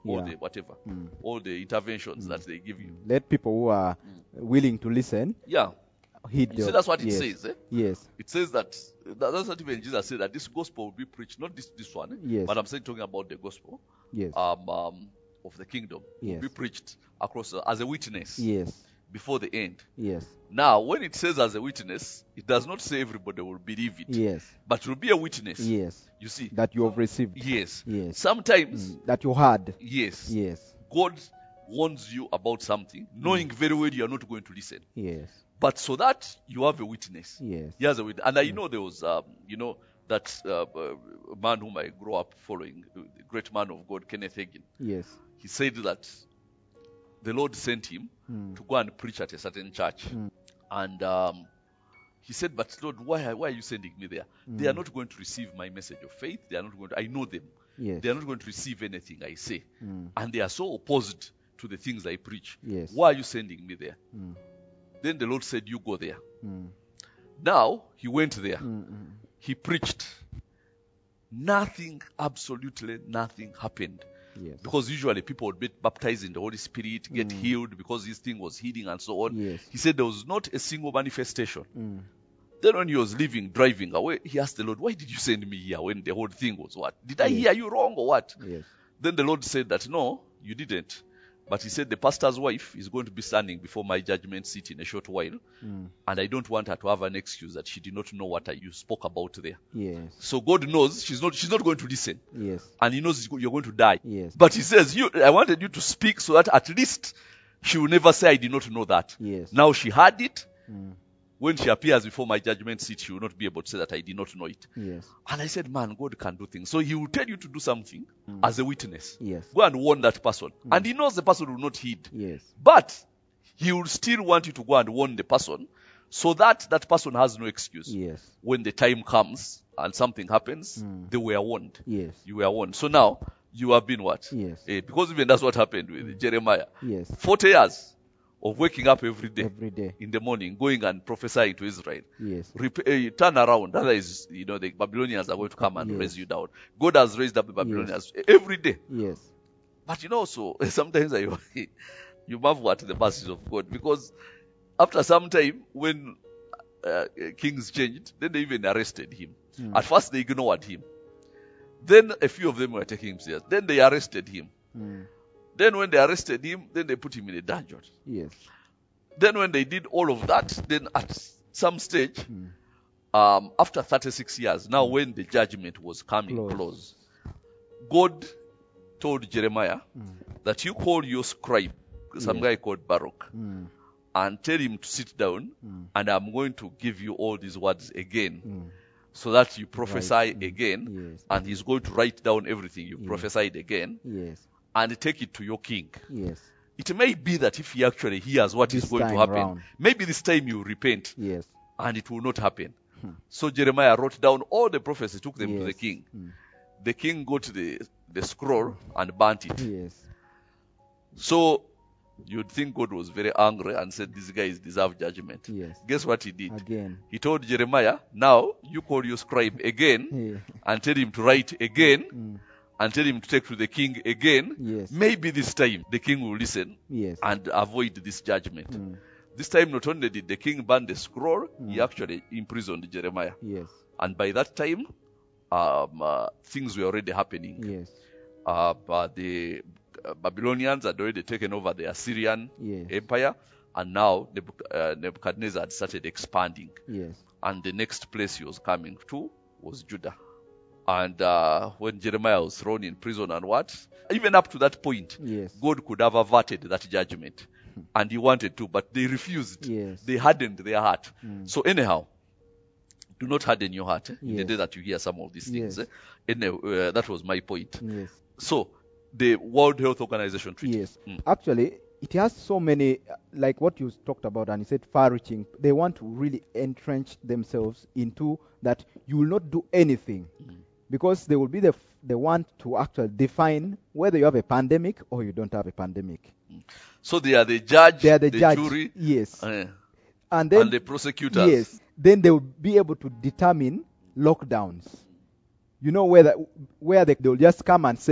all
Yeah.
the whatever,
Mm.
all the interventions that they give you.
Let people who are willing to listen
Yeah.
heed
You
the-
see, that's what it
yes.
says. Eh?
Yes.
It says that, that that's what even Jesus said, that this gospel will be preached, not this this one, eh?
Yes.
but I'm saying talking about the gospel
Yes.
um, um, of the kingdom
Yes.
will be preached across uh, as a witness
Yes.
before the end.
Yes.
Now, when it says as a witness, it does not say everybody will believe it,
Yes.
but will be a witness.
Yes.
You see,
That you have received.
yes,
Yes.
sometimes,
Mm. That you heard.
yes,
Yes.
God warns you about something, knowing very well you are not going to listen.
Yes.
But so that you have a witness.
Yes.
He has a witness. And I know there was, um, you know, that uh, uh, man whom I grew up following, the great man of God, Kenneth Hagin.
Yes.
He said that the Lord sent him
Mm.
to go and preach at a certain church.
Mm.
And um, he said, but Lord, why, why are you sending me there? They are not going to receive my message of faith. They are not going to, I know them.
Yes.
They are not going to receive anything I say.
Mm.
And they are so opposed to the things I preach.
Yes.
Why are you sending me there?
Mm.
Then the Lord said, you go there.
Mm.
Now, he went there.
Mm, mm.
He preached. Nothing, absolutely nothing happened.
Yes.
Because usually people would get baptized in the Holy Spirit, get healed because this thing was healing and so on.
Yes.
He said there was not a single manifestation.
Mm.
Then when he was leaving, driving away, he asked the Lord, why did you send me here when the whole thing was what? Did I
Yes.
hear you wrong or what?
Yes.
Then the Lord said that, no, you didn't. But he said the pastor's wife is going to be standing before my judgment seat in a short while.
Mm.
And I don't want her to have an excuse that she did not know what I, you spoke about there.
Yes.
So God knows she's not, she's not going to listen.
Yes.
And he knows you're going to die.
Yes.
But he says, you, I wanted you to speak so that at least she will never say I did not know that.
Yes.
Now she had it.
Mm.
When she appears before my judgment seat, she will not be able to say that I did not know it.
Yes.
And I said, man, God can do things. So he will tell you to do something as a witness.
Yes.
Go and warn that person. And he knows the person will not heed.
Yes.
But he will still want you to go and warn the person so that that person has no excuse.
Yes.
When the time comes and something happens,
Mm.
they were warned.
Yes.
You were warned. So now, you have been what?
Yes.
Eh, because even that's what happened with Jeremiah.
Yes.
forty years of waking up every day
Every day.
in the morning, going and prophesying to Israel.
Yes.
Rep- uh, turn around. Otherwise, you know, the Babylonians are going to come and
Yes.
raise you down. God has raised up the Babylonians every day.
Yes.
But you know, so sometimes I, you marvel at the mercies of God, because after some time, when uh, kings changed, then they even arrested him.
Mm.
At first, they ignored him. Then a few of them were taking him serious. Then they arrested him.
Mm.
Then when they arrested him, then they put him in a dungeon.
Yes.
Then when they did all of that, then at some stage,
Mm.
um, after thirty-six years, now when the judgment was coming
Close.
close, God told Jeremiah
Mm.
that you call your scribe, some
Yes.
guy called Baruch,
Mm.
and tell him to sit down,
Mm.
and I'm going to give you all these words again,
Mm.
so that you prophesy
Right. Mm.
again,
Yes.
and he's going to write down everything you
Yes.
prophesied again,
Yes.
and take it to your king.
Yes.
It may be that if he actually hears what is
This
going to
time
happen,
round.
maybe this time you repent,
Yes.
and it will not happen.
Hmm.
So Jeremiah wrote down all the prophecies, took them to the
Yes.
king.
Mm.
The king got the, the scroll and burnt it.
Yes.
So you'd think God was very angry and said, these guys deserve judgment.
Yes.
Guess what he did?
Again.
He told Jeremiah, now you call your scribe again
Yeah.
and tell him to write again
Mm.
and tell him to take to the king again.
Yes.
Maybe this time the king will listen
Yes.
and avoid this judgment.
Mm.
This time not only did the king burn the scroll, he
Mm.
actually imprisoned Jeremiah.
Yes.
And by that time, um, uh, things were already happening.
Yes.
Uh, but the uh, Babylonians had already taken over the Assyrian
Yes.
empire, and now Nebuch- uh, Nebuchadnezzar had started expanding.
Yes.
And the next place he was coming to was Judah. And uh, when Jeremiah was thrown in prison and what, even up to that point,
Yes.
God could have averted that judgment. And he wanted to, but they refused.
Yes.
They hardened their heart.
Mm.
So anyhow, do not harden your heart eh, in the
Yes.
day that you hear some of these things.
Yes.
Eh. Any, uh, that was my point.
Yes.
So, the World Health Organization treaty.
Yes.
Mm.
Actually, it has so many, uh, like what you talked about, and you said far-reaching. They want to really entrench themselves into that you will not do anything,
Mm.
because they will be the f- the one to actually define whether you have a pandemic or you don't have a pandemic.
So they are the judge,
They are the,
the
judge.
jury,
Yes.
eh,
and then
and the prosecutors.
yes, then they will be able to determine lockdowns. You know whether where they will just come and say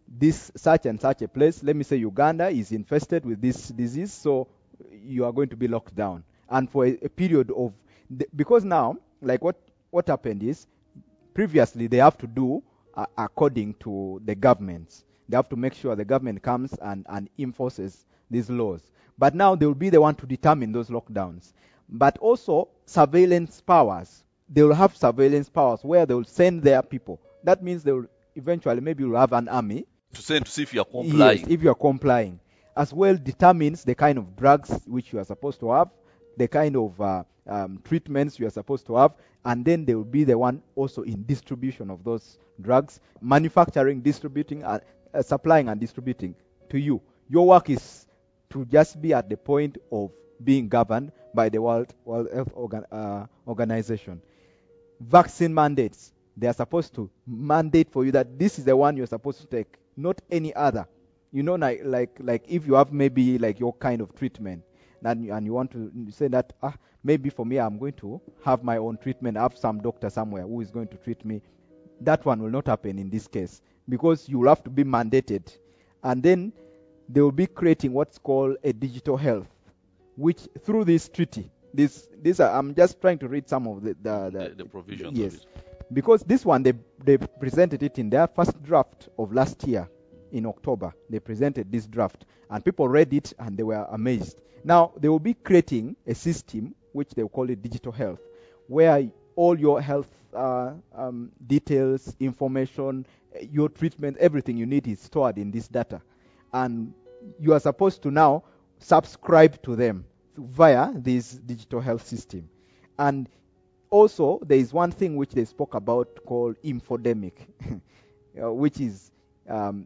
this such and such a place, let me say Uganda, is infested with this disease, so you are going to be locked down. And for a, a period of, the, because now, like what, what happened is, previously they have to do uh, according to the governments. They have to make sure the government comes and, and enforces these laws. But now they will be the one to determine those lockdowns. But also surveillance powers. They will have surveillance powers where they will send their people. That means they will eventually maybe will have an army
To send to see if you are complying.
Yes, if you are complying. As well determines the kind of drugs which you are supposed to have, the kind of uh, um, treatments you are supposed to have, and then they will be the one also in distribution of those drugs, manufacturing, distributing, uh, uh, supplying and distributing to you. Your work is to just be at the point of being governed by the World, World Health Organ, uh, Organization. Vaccine mandates. They are supposed to mandate for you that this is the one you're supposed to take, not any other. You know, like like like if you have maybe like your kind of treatment, and you, and you want to say that ah maybe for me I'm going to have my own treatment. I have some doctor somewhere who is going to treat me. That one will not happen in this case because you will have to be mandated, and then they will be creating what's called a digital health, which through this treaty, this this are, I'm just trying to read some of the the, the,
The, the provisions
yes.
of it.
Because this one, they, they presented it in their first draft of last year in October. They presented this draft, and people read it, and they were amazed. Now, they will be creating a system, which they will call it digital health, where all your health uh, um, details, information, your treatment, everything you need is stored in this data. And you are supposed to now subscribe to them via this digital health system. And also, there is one thing which they spoke about called infodemic, uh, which is um,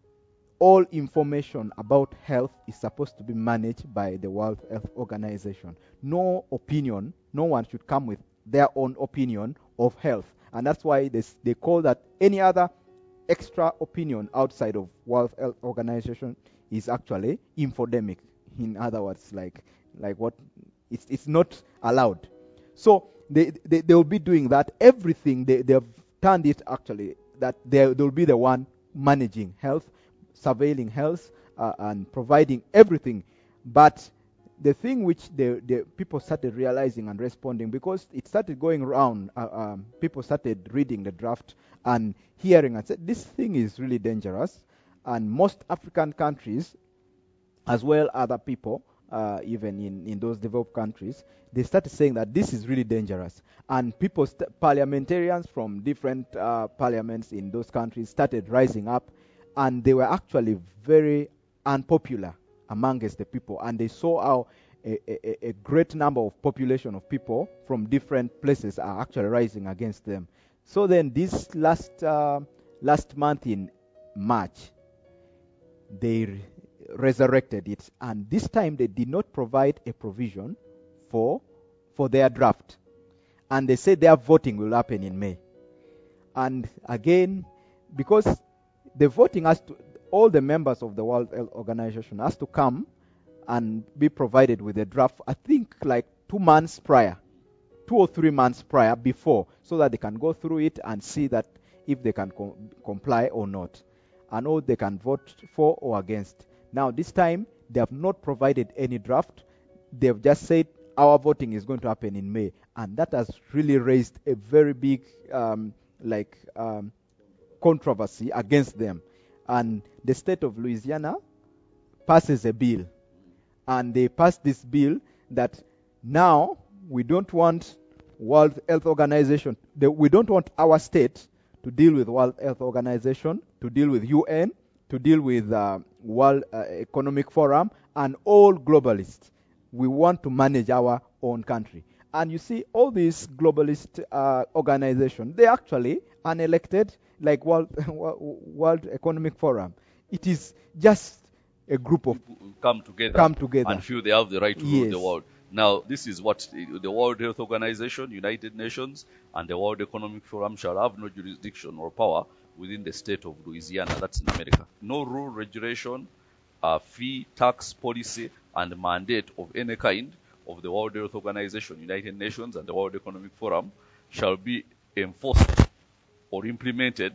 all information about health is supposed to be managed by the World Health Organization. No opinion, no one should come with their own opinion of health. And that's why they, they call that any other extra opinion outside of World Health Organization is actually infodemic. In other words, like like what it's it's not allowed. So They, they they will be doing that. Everything they they have turned it actually that they they will be the one managing health, surveilling health, uh, and providing everything. But the thing which the the people started realizing and responding, because it started going around, uh, um, people started reading the draft and hearing and said this thing is really dangerous. And most African countries, as well other people, uh, even in in those developed countries, they started saying that this is really dangerous. And people, st- parliamentarians from different uh, parliaments in those countries started rising up, and they were actually very unpopular amongst the people. And they saw how a, a, a great number of population of people from different places are actually rising against them. So then this last, uh, last month in March, they re- resurrected it. And this time they did not provide a provision for for their draft, and they said their voting will happen in May. And again, because the voting has to, all the members of the World Health Organization has to come and be provided with a draft, I think like two months prior, two or three months prior before, so that they can go through it and see that if they can com- comply or not, and or they can vote for or against. Now this time they have not provided any draft. They have just said our voting is going to happen in May, and that has really raised a very big um, like um, controversy against them. And the state of Louisiana passes a bill, and they passed this bill that now we don't want World Health Organization, the, we don't want our state to deal with World Health Organization, to deal with U N, to deal with uh, World uh, Economic Forum, and all globalists. We want to manage our own country. And you see, all these globalist uh, organizations, they actually unelected, like World, World Economic Forum. It is just a group of
People come together,
come together
and feel they have the right to
Yes.
rule the world. Now, this is what the, the World Health Organization, United Nations, and the World Economic Forum shall have no jurisdiction or power within the state of Louisiana. That's in America. No rule, regulation, uh, fee, tax, policy, and mandate of any kind of the World Health Organization, United Nations, and the World Economic Forum shall be enforced or implemented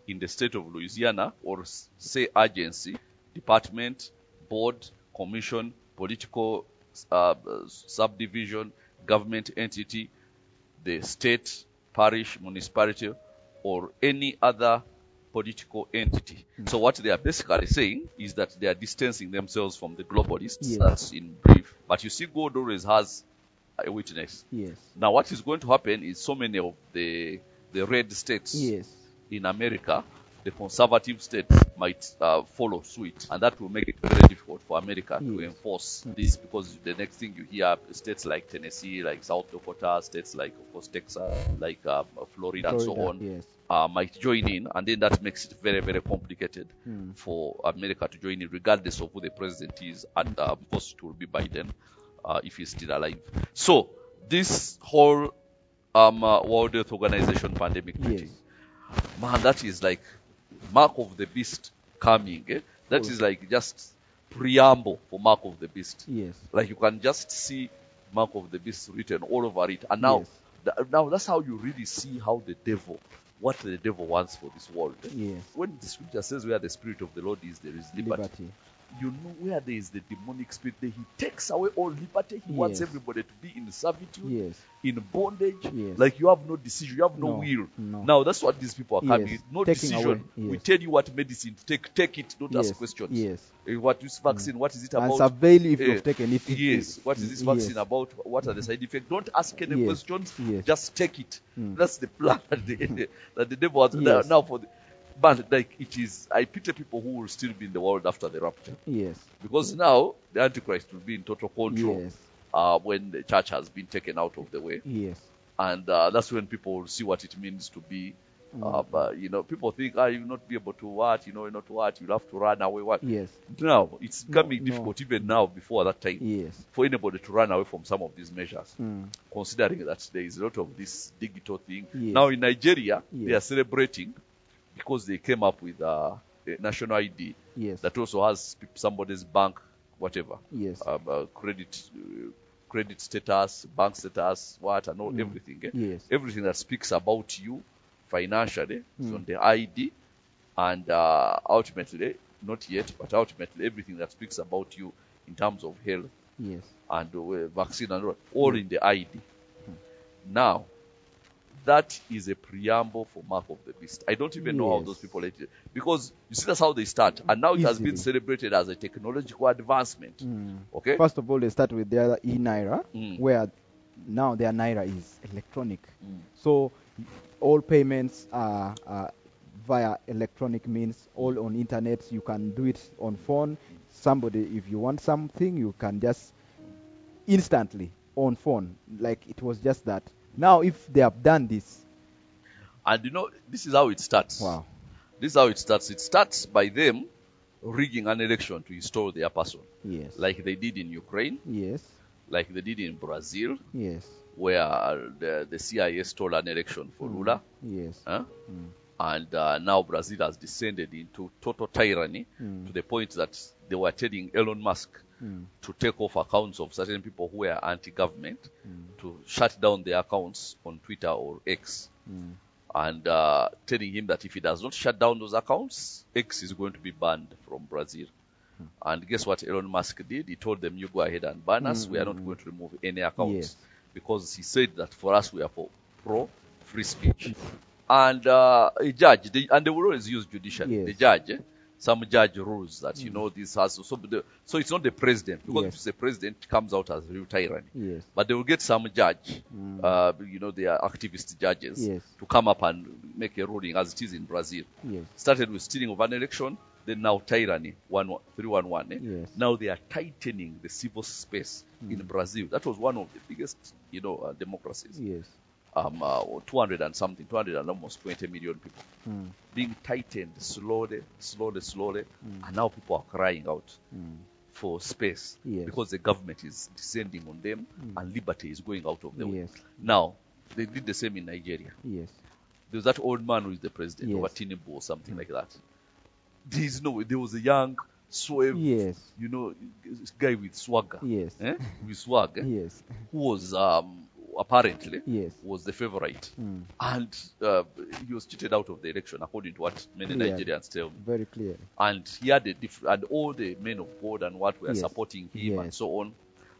in the state of Louisiana, or s- say agency, department, board, commission, political uh, subdivision, government entity, the state, parish, municipality, or any other political entity. So what they are basically saying is that they are distancing themselves from the globalists.
Yes.
That's in brief. But you see, God always has a witness.
Yes.
Now, what is going to happen is so many of the the red states
Yes.
in America, the conservative states might uh, follow suit, and that will make it very difficult for America to
Yes.
enforce this, because the next thing you hear, states like Tennessee, like South Dakota, states like, of course, Texas, like uh, Florida, and so
Florida,
on,
yes.
uh, might join in, and then that makes it very, very complicated
Mm.
for America to join in, regardless of who the president is, and uh, of course it will be Biden uh, if he's still alive. So this whole um, uh, World Health Organization pandemic
Yes.
meeting, man, that is like Mark of the Beast coming. Eh? That
Oh.
is like just preamble for Mark of the Beast.
Yes.
Like you can just see Mark of the Beast written all over it. And now,
Yes.
th- now that's how you really see how the devil, what the devil wants for this world. eh?
Yes.
When the scripture says where the Spirit of the Lord is, there is liberty.
Liberty.
You know where there is the demonic spirit, there he takes away all liberty. He wants
Yes.
everybody to be in servitude,
Yes.
in bondage.
Yes.
Like you have no decision, you have no,
No,
will.
no.
Now that's what these people are coming.
Yes.
No
Taking
decision.
away,
We
yes.
tell you what medicine to take. Take it. Don't
Yes.
ask questions.
Yes.
Eh, What is vaccine? What is it
And
about?
surveil if
Eh,
you've taken it.
Yes. What is this vaccine
Yes.
about? What are the side effects? Don't ask any
Yes.
questions.
Yes.
Just take it.
Mm.
That's the plan that the, that the devil has
Yes.
now for the. But like it is, I pity people who will still be in the world after the rapture.
Yes.
Because now the Antichrist will be in total control
Yes.
uh, when the church has been taken out of the way.
Yes.
And uh, that's when people will see what it means to be, uh, but, you know, people think, ah, you'll not be able to what, you know, you're not what, you'll have to run away, what.
Yes.
Now, it's becoming
no.
difficult even now before that time
Yes.
for anybody to run away from some of these measures,
Mm.
considering that there is a lot of this digital thing.
Yes.
Now in Nigeria,
Yes.
they are celebrating because they came up with uh, a national I D
Yes.
that also has pe- somebody's bank, whatever,
Yes.
um, uh, credit, uh, credit status, bank status, what, and all everything. eh?
Yes.
Everything that speaks about you financially is
Mm.
on the I D, and uh, ultimately, not yet, but ultimately, everything that speaks about you in terms of health
Yes.
and uh, vaccine and all, all in the I D. Now, that is a preamble for Mark of the Beast. I don't even know how
Yes.
those people let it, because you see that's how they start, and now it has been
Easily.
celebrated as a technological advancement.
Mm.
Okay.
First of all, they start with their e-naira,
Mm.
where now their naira is electronic.
Mm.
So all payments are, are via electronic means, all on internet. You can do it on phone. Somebody, if you want something, you can just instantly on phone. Like it was just that. Now, if they have done this,
And you know, this is how it starts.
wow.
This is how it starts. It starts by them rigging an election to install their person,
Yes.
like they did in Ukraine,
Yes.
like they did in Brazil,
Yes.
where the, the C I A stole an election for Lula.
Yes.
Huh?
Mm.
And uh, now Brazil has descended into total tyranny
Mm.
to the point that they were telling Elon Musk
Mm.
to take off accounts of certain people who were anti-government,
Mm.
to shut down their accounts on Twitter or X,
Mm.
and uh, telling him that if he does not shut down those accounts, X is going to be banned from Brazil. And guess what Elon Musk did? He told them, you go ahead and ban us. We are not going to remove any accounts.
Yes.
Because he said that for us, we are for pro-free speech. And uh, a judge, they, and they will always use judiciary.
Yes.
The judge, eh, some judge rules that, you know, this has, so, the, so it's not the president. Because
Yes.
if it's the president, it comes out as real tyranny.
Yes.
But they will get some judge, uh, you know, they are activist judges,
Yes.
to come up and make a ruling as it is in Brazil.
Yes.
Started with stealing of an election, then now tyranny, one, three one one. Eh?
Yes.
Now they are tightening the civil space in Brazil. That was one of the biggest, you know, uh, democracies.
Yes.
Um, uh, two hundred and something, two hundred and almost twenty million people
Mm.
being tightened slowly, slowly, slowly, and now people are crying out
Mm.
for space
Yes.
because the government is descending on them and liberty is going out of the way.
Yes.
Now they did the same in Nigeria.
Yes.
There was that old man who is the president,
Yes.
over Tinubu or something like that. There is no way. There was a young, suave,
Yes.
you know, guy with swagger,
Yes.
eh? with swag, eh?
Yes.
who was um, apparently
Yes.
was the favorite.
Mm.
And uh, he was cheated out of the election, according to what many
Clear.
Nigerians tell me.
Very clear.
And he had a diff- and all the men of God and what were
Yes.
supporting him and
Yes.
so on.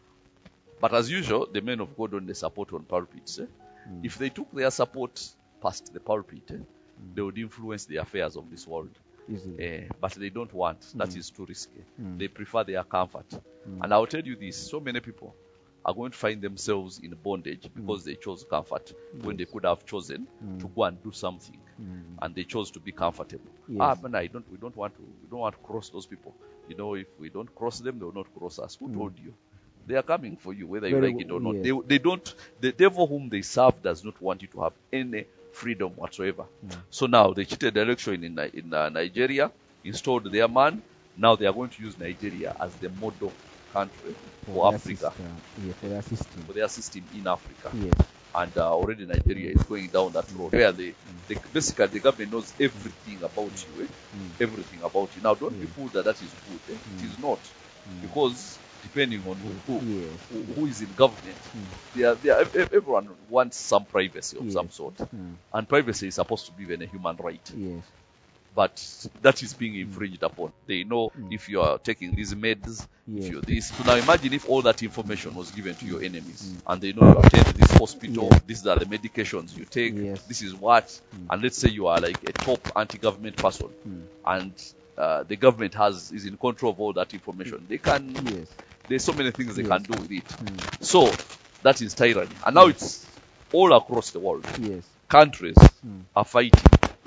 But as usual, the men of God only support on pulpits. Eh?
Mm.
If they took their support past the pulpit, eh, they would influence the affairs of this world.
Easily.
Eh, but they don't want. That is too risky.
Mm.
They prefer their comfort.
Mm.
And I'll tell you this, so many people are going to find themselves in bondage because they chose comfort when they could have chosen to go and do something,
Mm.
and they chose to be comfortable.
Yes.
Ah, man, I don't. We don't want to. We don't want to cross those people. You know, if we don't cross them, they will not cross us. Who told you? They are coming for you, whether
Very
you like it or not.
yes.
They, they don't. The devil whom they serve does not want you to have any freedom whatsoever. So now they cheated the election in Ni- in uh, Nigeria, installed their man. Now they are going to use Nigeria as the model country for
their
Africa,
system. Yeah, for their system.
for their system in Africa.
Yes.
And uh, already Nigeria is going down that road where they, they basically the government knows everything about you, eh? everything about you. Now don't be fooled that that is good. Eh? It is not, because depending on who, who,
Yes.
who, who is in government, they are, they are, ev- everyone wants some privacy of
Yes.
some sort,
Mm.
and privacy is supposed to be even a human right.
Yes.
But that is being infringed upon. They know if you are taking these meds,
Yes.
if you're this. So now imagine if all that information was given to your enemies, and they know you attend this hospital,
Yes.
these are the medications you take,
Yes.
this is what, and let's say you are like a top anti-government person, and uh, the government has is in control of all that information. They can,
Yes.
there's so many things they
Yes.
can do with it. So that is tyranny, and now it's all across the world.
Yes.
Countries are fighting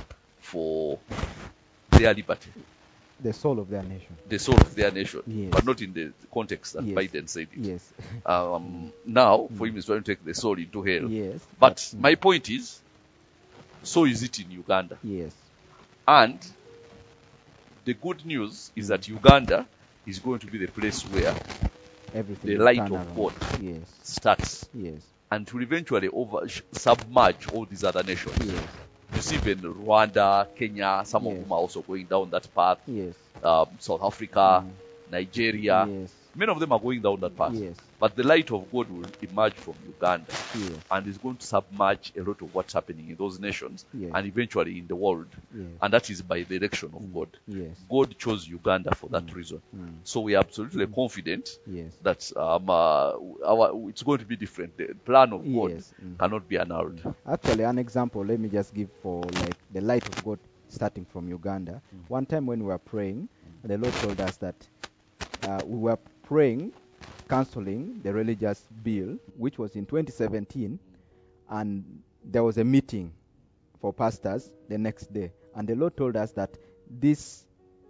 for their liberty,
The soul of their nation.
the soul of their nation,
Yes.
but not in the context that
Yes.
Biden said it.
Yes.
Um, now, for him, he's trying to take the soul into hell.
Yes.
But my point is, so is it in Uganda.
Yes.
And the good news is that Uganda is going to be the place where
Everything.
the
will
light
turn
of
around.
God
Yes.
starts,
Yes.
and will eventually over submerge all these other nations.
Yes.
You see, even Rwanda, Kenya, some of
Yes.
them are also going down that path.
Yes.
Um, South Africa, Nigeria,
Yes.
many of them are going down that path.
Yes.
But the light of God will emerge from Uganda,
Yes.
and is going to submerge a lot of what's happening in those nations,
Yes.
and eventually in the world.
Yes.
And that is by the election of God.
Yes.
God chose Uganda for that reason. So we are absolutely confident
Yes.
that um, uh, our, it's going to be different. The plan of God
Yes. Mm.
cannot be annulled.
Actually, an example, let me just give for like the light of God starting from Uganda. One time when we were praying, the Lord told us that uh, we were praying, cancelling the religious bill, which was in twenty seventeen, and there was a meeting for pastors the next day. And the Lord told us that this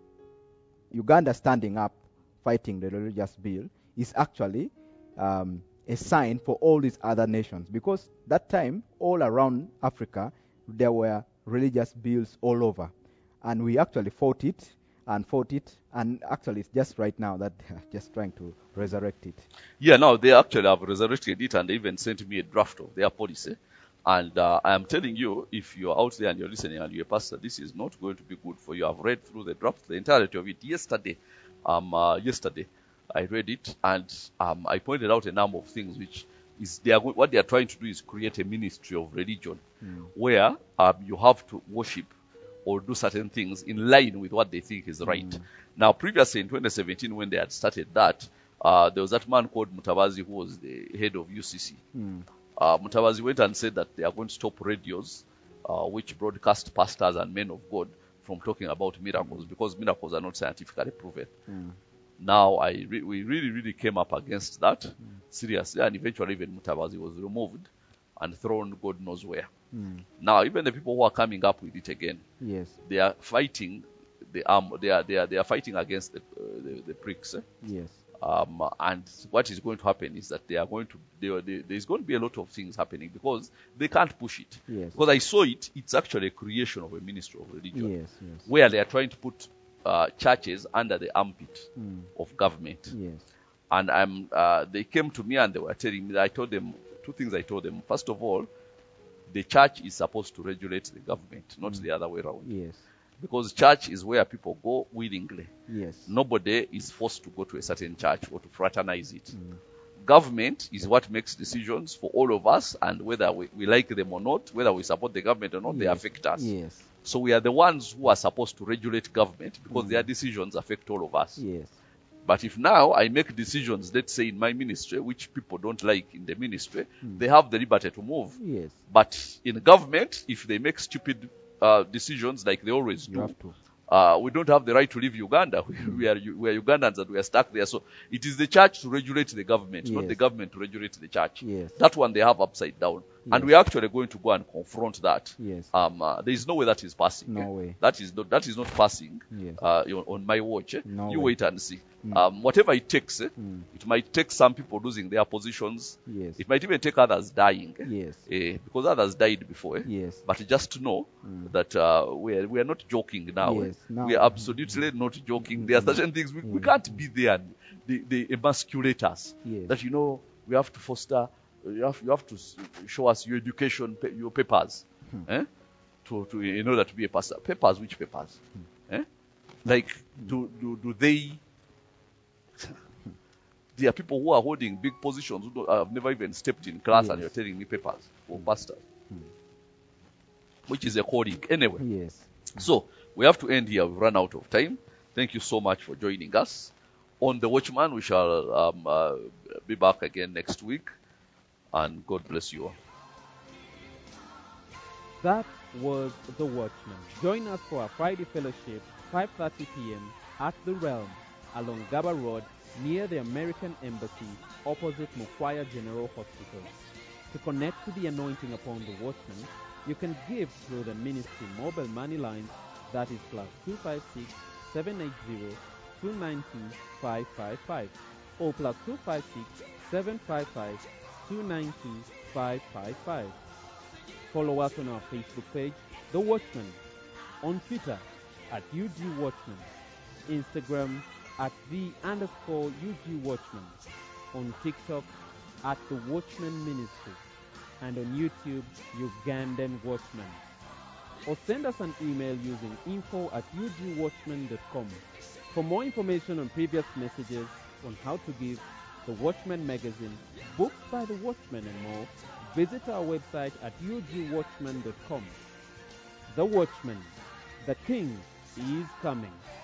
Uganda standing up, fighting the religious bill, is actually um, a sign for all these other nations, because that time all around Africa there were religious bills all over, and we actually fought it and fought it, and actually it's just right now that they're just trying to resurrect it.
Yeah, now they actually have resurrected it, and they even sent me a draft of their policy. And uh, I am telling you, if you're out there and you're listening and you're a pastor, this is not going to be good for you. I've read through the draft, the entirety of it yesterday. Um, uh, yesterday, I read it, and um, I pointed out a number of things which is they are go- what they are trying to do is create a ministry of religion, where um, you have to worship or do certain things in line with what they think is right. Now, previously in twenty seventeen, when they had started that, uh, there was that man called Mutabazi who was the head of U C C. Uh, Mutabazi went and said that they are going to stop radios uh, which broadcast pastors and men of God from talking about miracles, because miracles are not scientifically proven. Now, I re- we really, really came up against that seriously, and eventually even Mutabazi was removed and thrown God knows where. Now, even the people who are coming up with it again,
Yes.
they are fighting the arm. They are they are they are fighting against the uh, the, the pricks. Eh?
Yes.
Um, and what is going to happen is that they are going to they, are- they, there's going to be a lot of things happening because they can't push it.
Yes.
Because I saw it, it's actually a creation of a ministry of religion,
Yes. Yes.
where they are trying to put uh, churches under the armpit of government.
Yes.
And I'm uh, they came to me and they were telling me. I told them two things. I told them, first of all, the church is supposed to regulate the government, not the other way around.
Yes.
Because church is where people go willingly.
Yes.
Nobody is forced to go to a certain church or to fraternize it. government is what makes decisions for all of us, and whether we, we like them or not, whether we support the government or not, they
Yes.
affect us.
Yes.
So we are the ones who are supposed to regulate government because
Mm.
their decisions affect all of us.
Yes.
But if now I make decisions, let's say in my ministry, which people don't like in the ministry,
Mm.
they have the liberty to move.
Yes.
But in government, if they make stupid uh, decisions like they always
You
do,
have to.
uh, we don't have the right to leave Uganda. We, we are we are Ugandans and we are stuck there. So it is the church to regulate the government, not
Yes.
the government to regulate the church.
Yes.
That one they have upside down. And
Yes.
we are actually going to go and confront that.
Yes.
Um, uh, there is no way that is passing.
No
eh?
way.
That is not that is not passing.
Yes.
Uh, on, on my watch. eh?
No
you
way.
wait and see.
Mm.
Um, whatever it takes, eh?
Mm.
It might take some people losing their positions.
Yes.
It might even take others dying. eh?
Yes.
Eh, because others died before. eh?
Yes.
But just to know
Mm.
that uh, we are we are not joking now. eh?
Yes, now-
We are absolutely not joking. There are certain things we, we
Mm.
can't be there and they, they emasculate us.
Yes.
That you know we have to foster. You have you have to s- show us your education, pa- your papers,
Hmm.
eh? To to in order to be a pastor. Papers, which papers? Eh? Like do do do they? There are people who are holding big positions who don't, have never even stepped in class, and
Yes.
you're telling me papers for pastors, which is a calling anyway.
Yes.
So we have to end here. We've run out of time. Thank you so much for joining us on The Watchman. We shall um, uh, be back again next week, and God bless you all.
That was The Watchman. Join us for our Friday fellowship, five thirty p.m. at The Realm along Gaba Road near the American Embassy opposite Mukwaya General Hospital. To connect to the anointing upon The Watchman, you can give through the ministry mobile money line, that is plus two five six, seven eight zero, two nine two, five five five or plus two five six, seven five five, two nine two, five five five. Follow us on our Facebook page, The Watchman, on Twitter at U G Watchman, Instagram at the underscore U G Watchman, on TikTok at The Watchman Ministry, and on YouTube, Ugandan Watchman. Or send us an email using info at u g watchman dot com. For more information on previous messages on how to give, The Watchman magazine, books by The Watchman and more, visit our website at u g watchman dot com. The Watchman, the King is coming.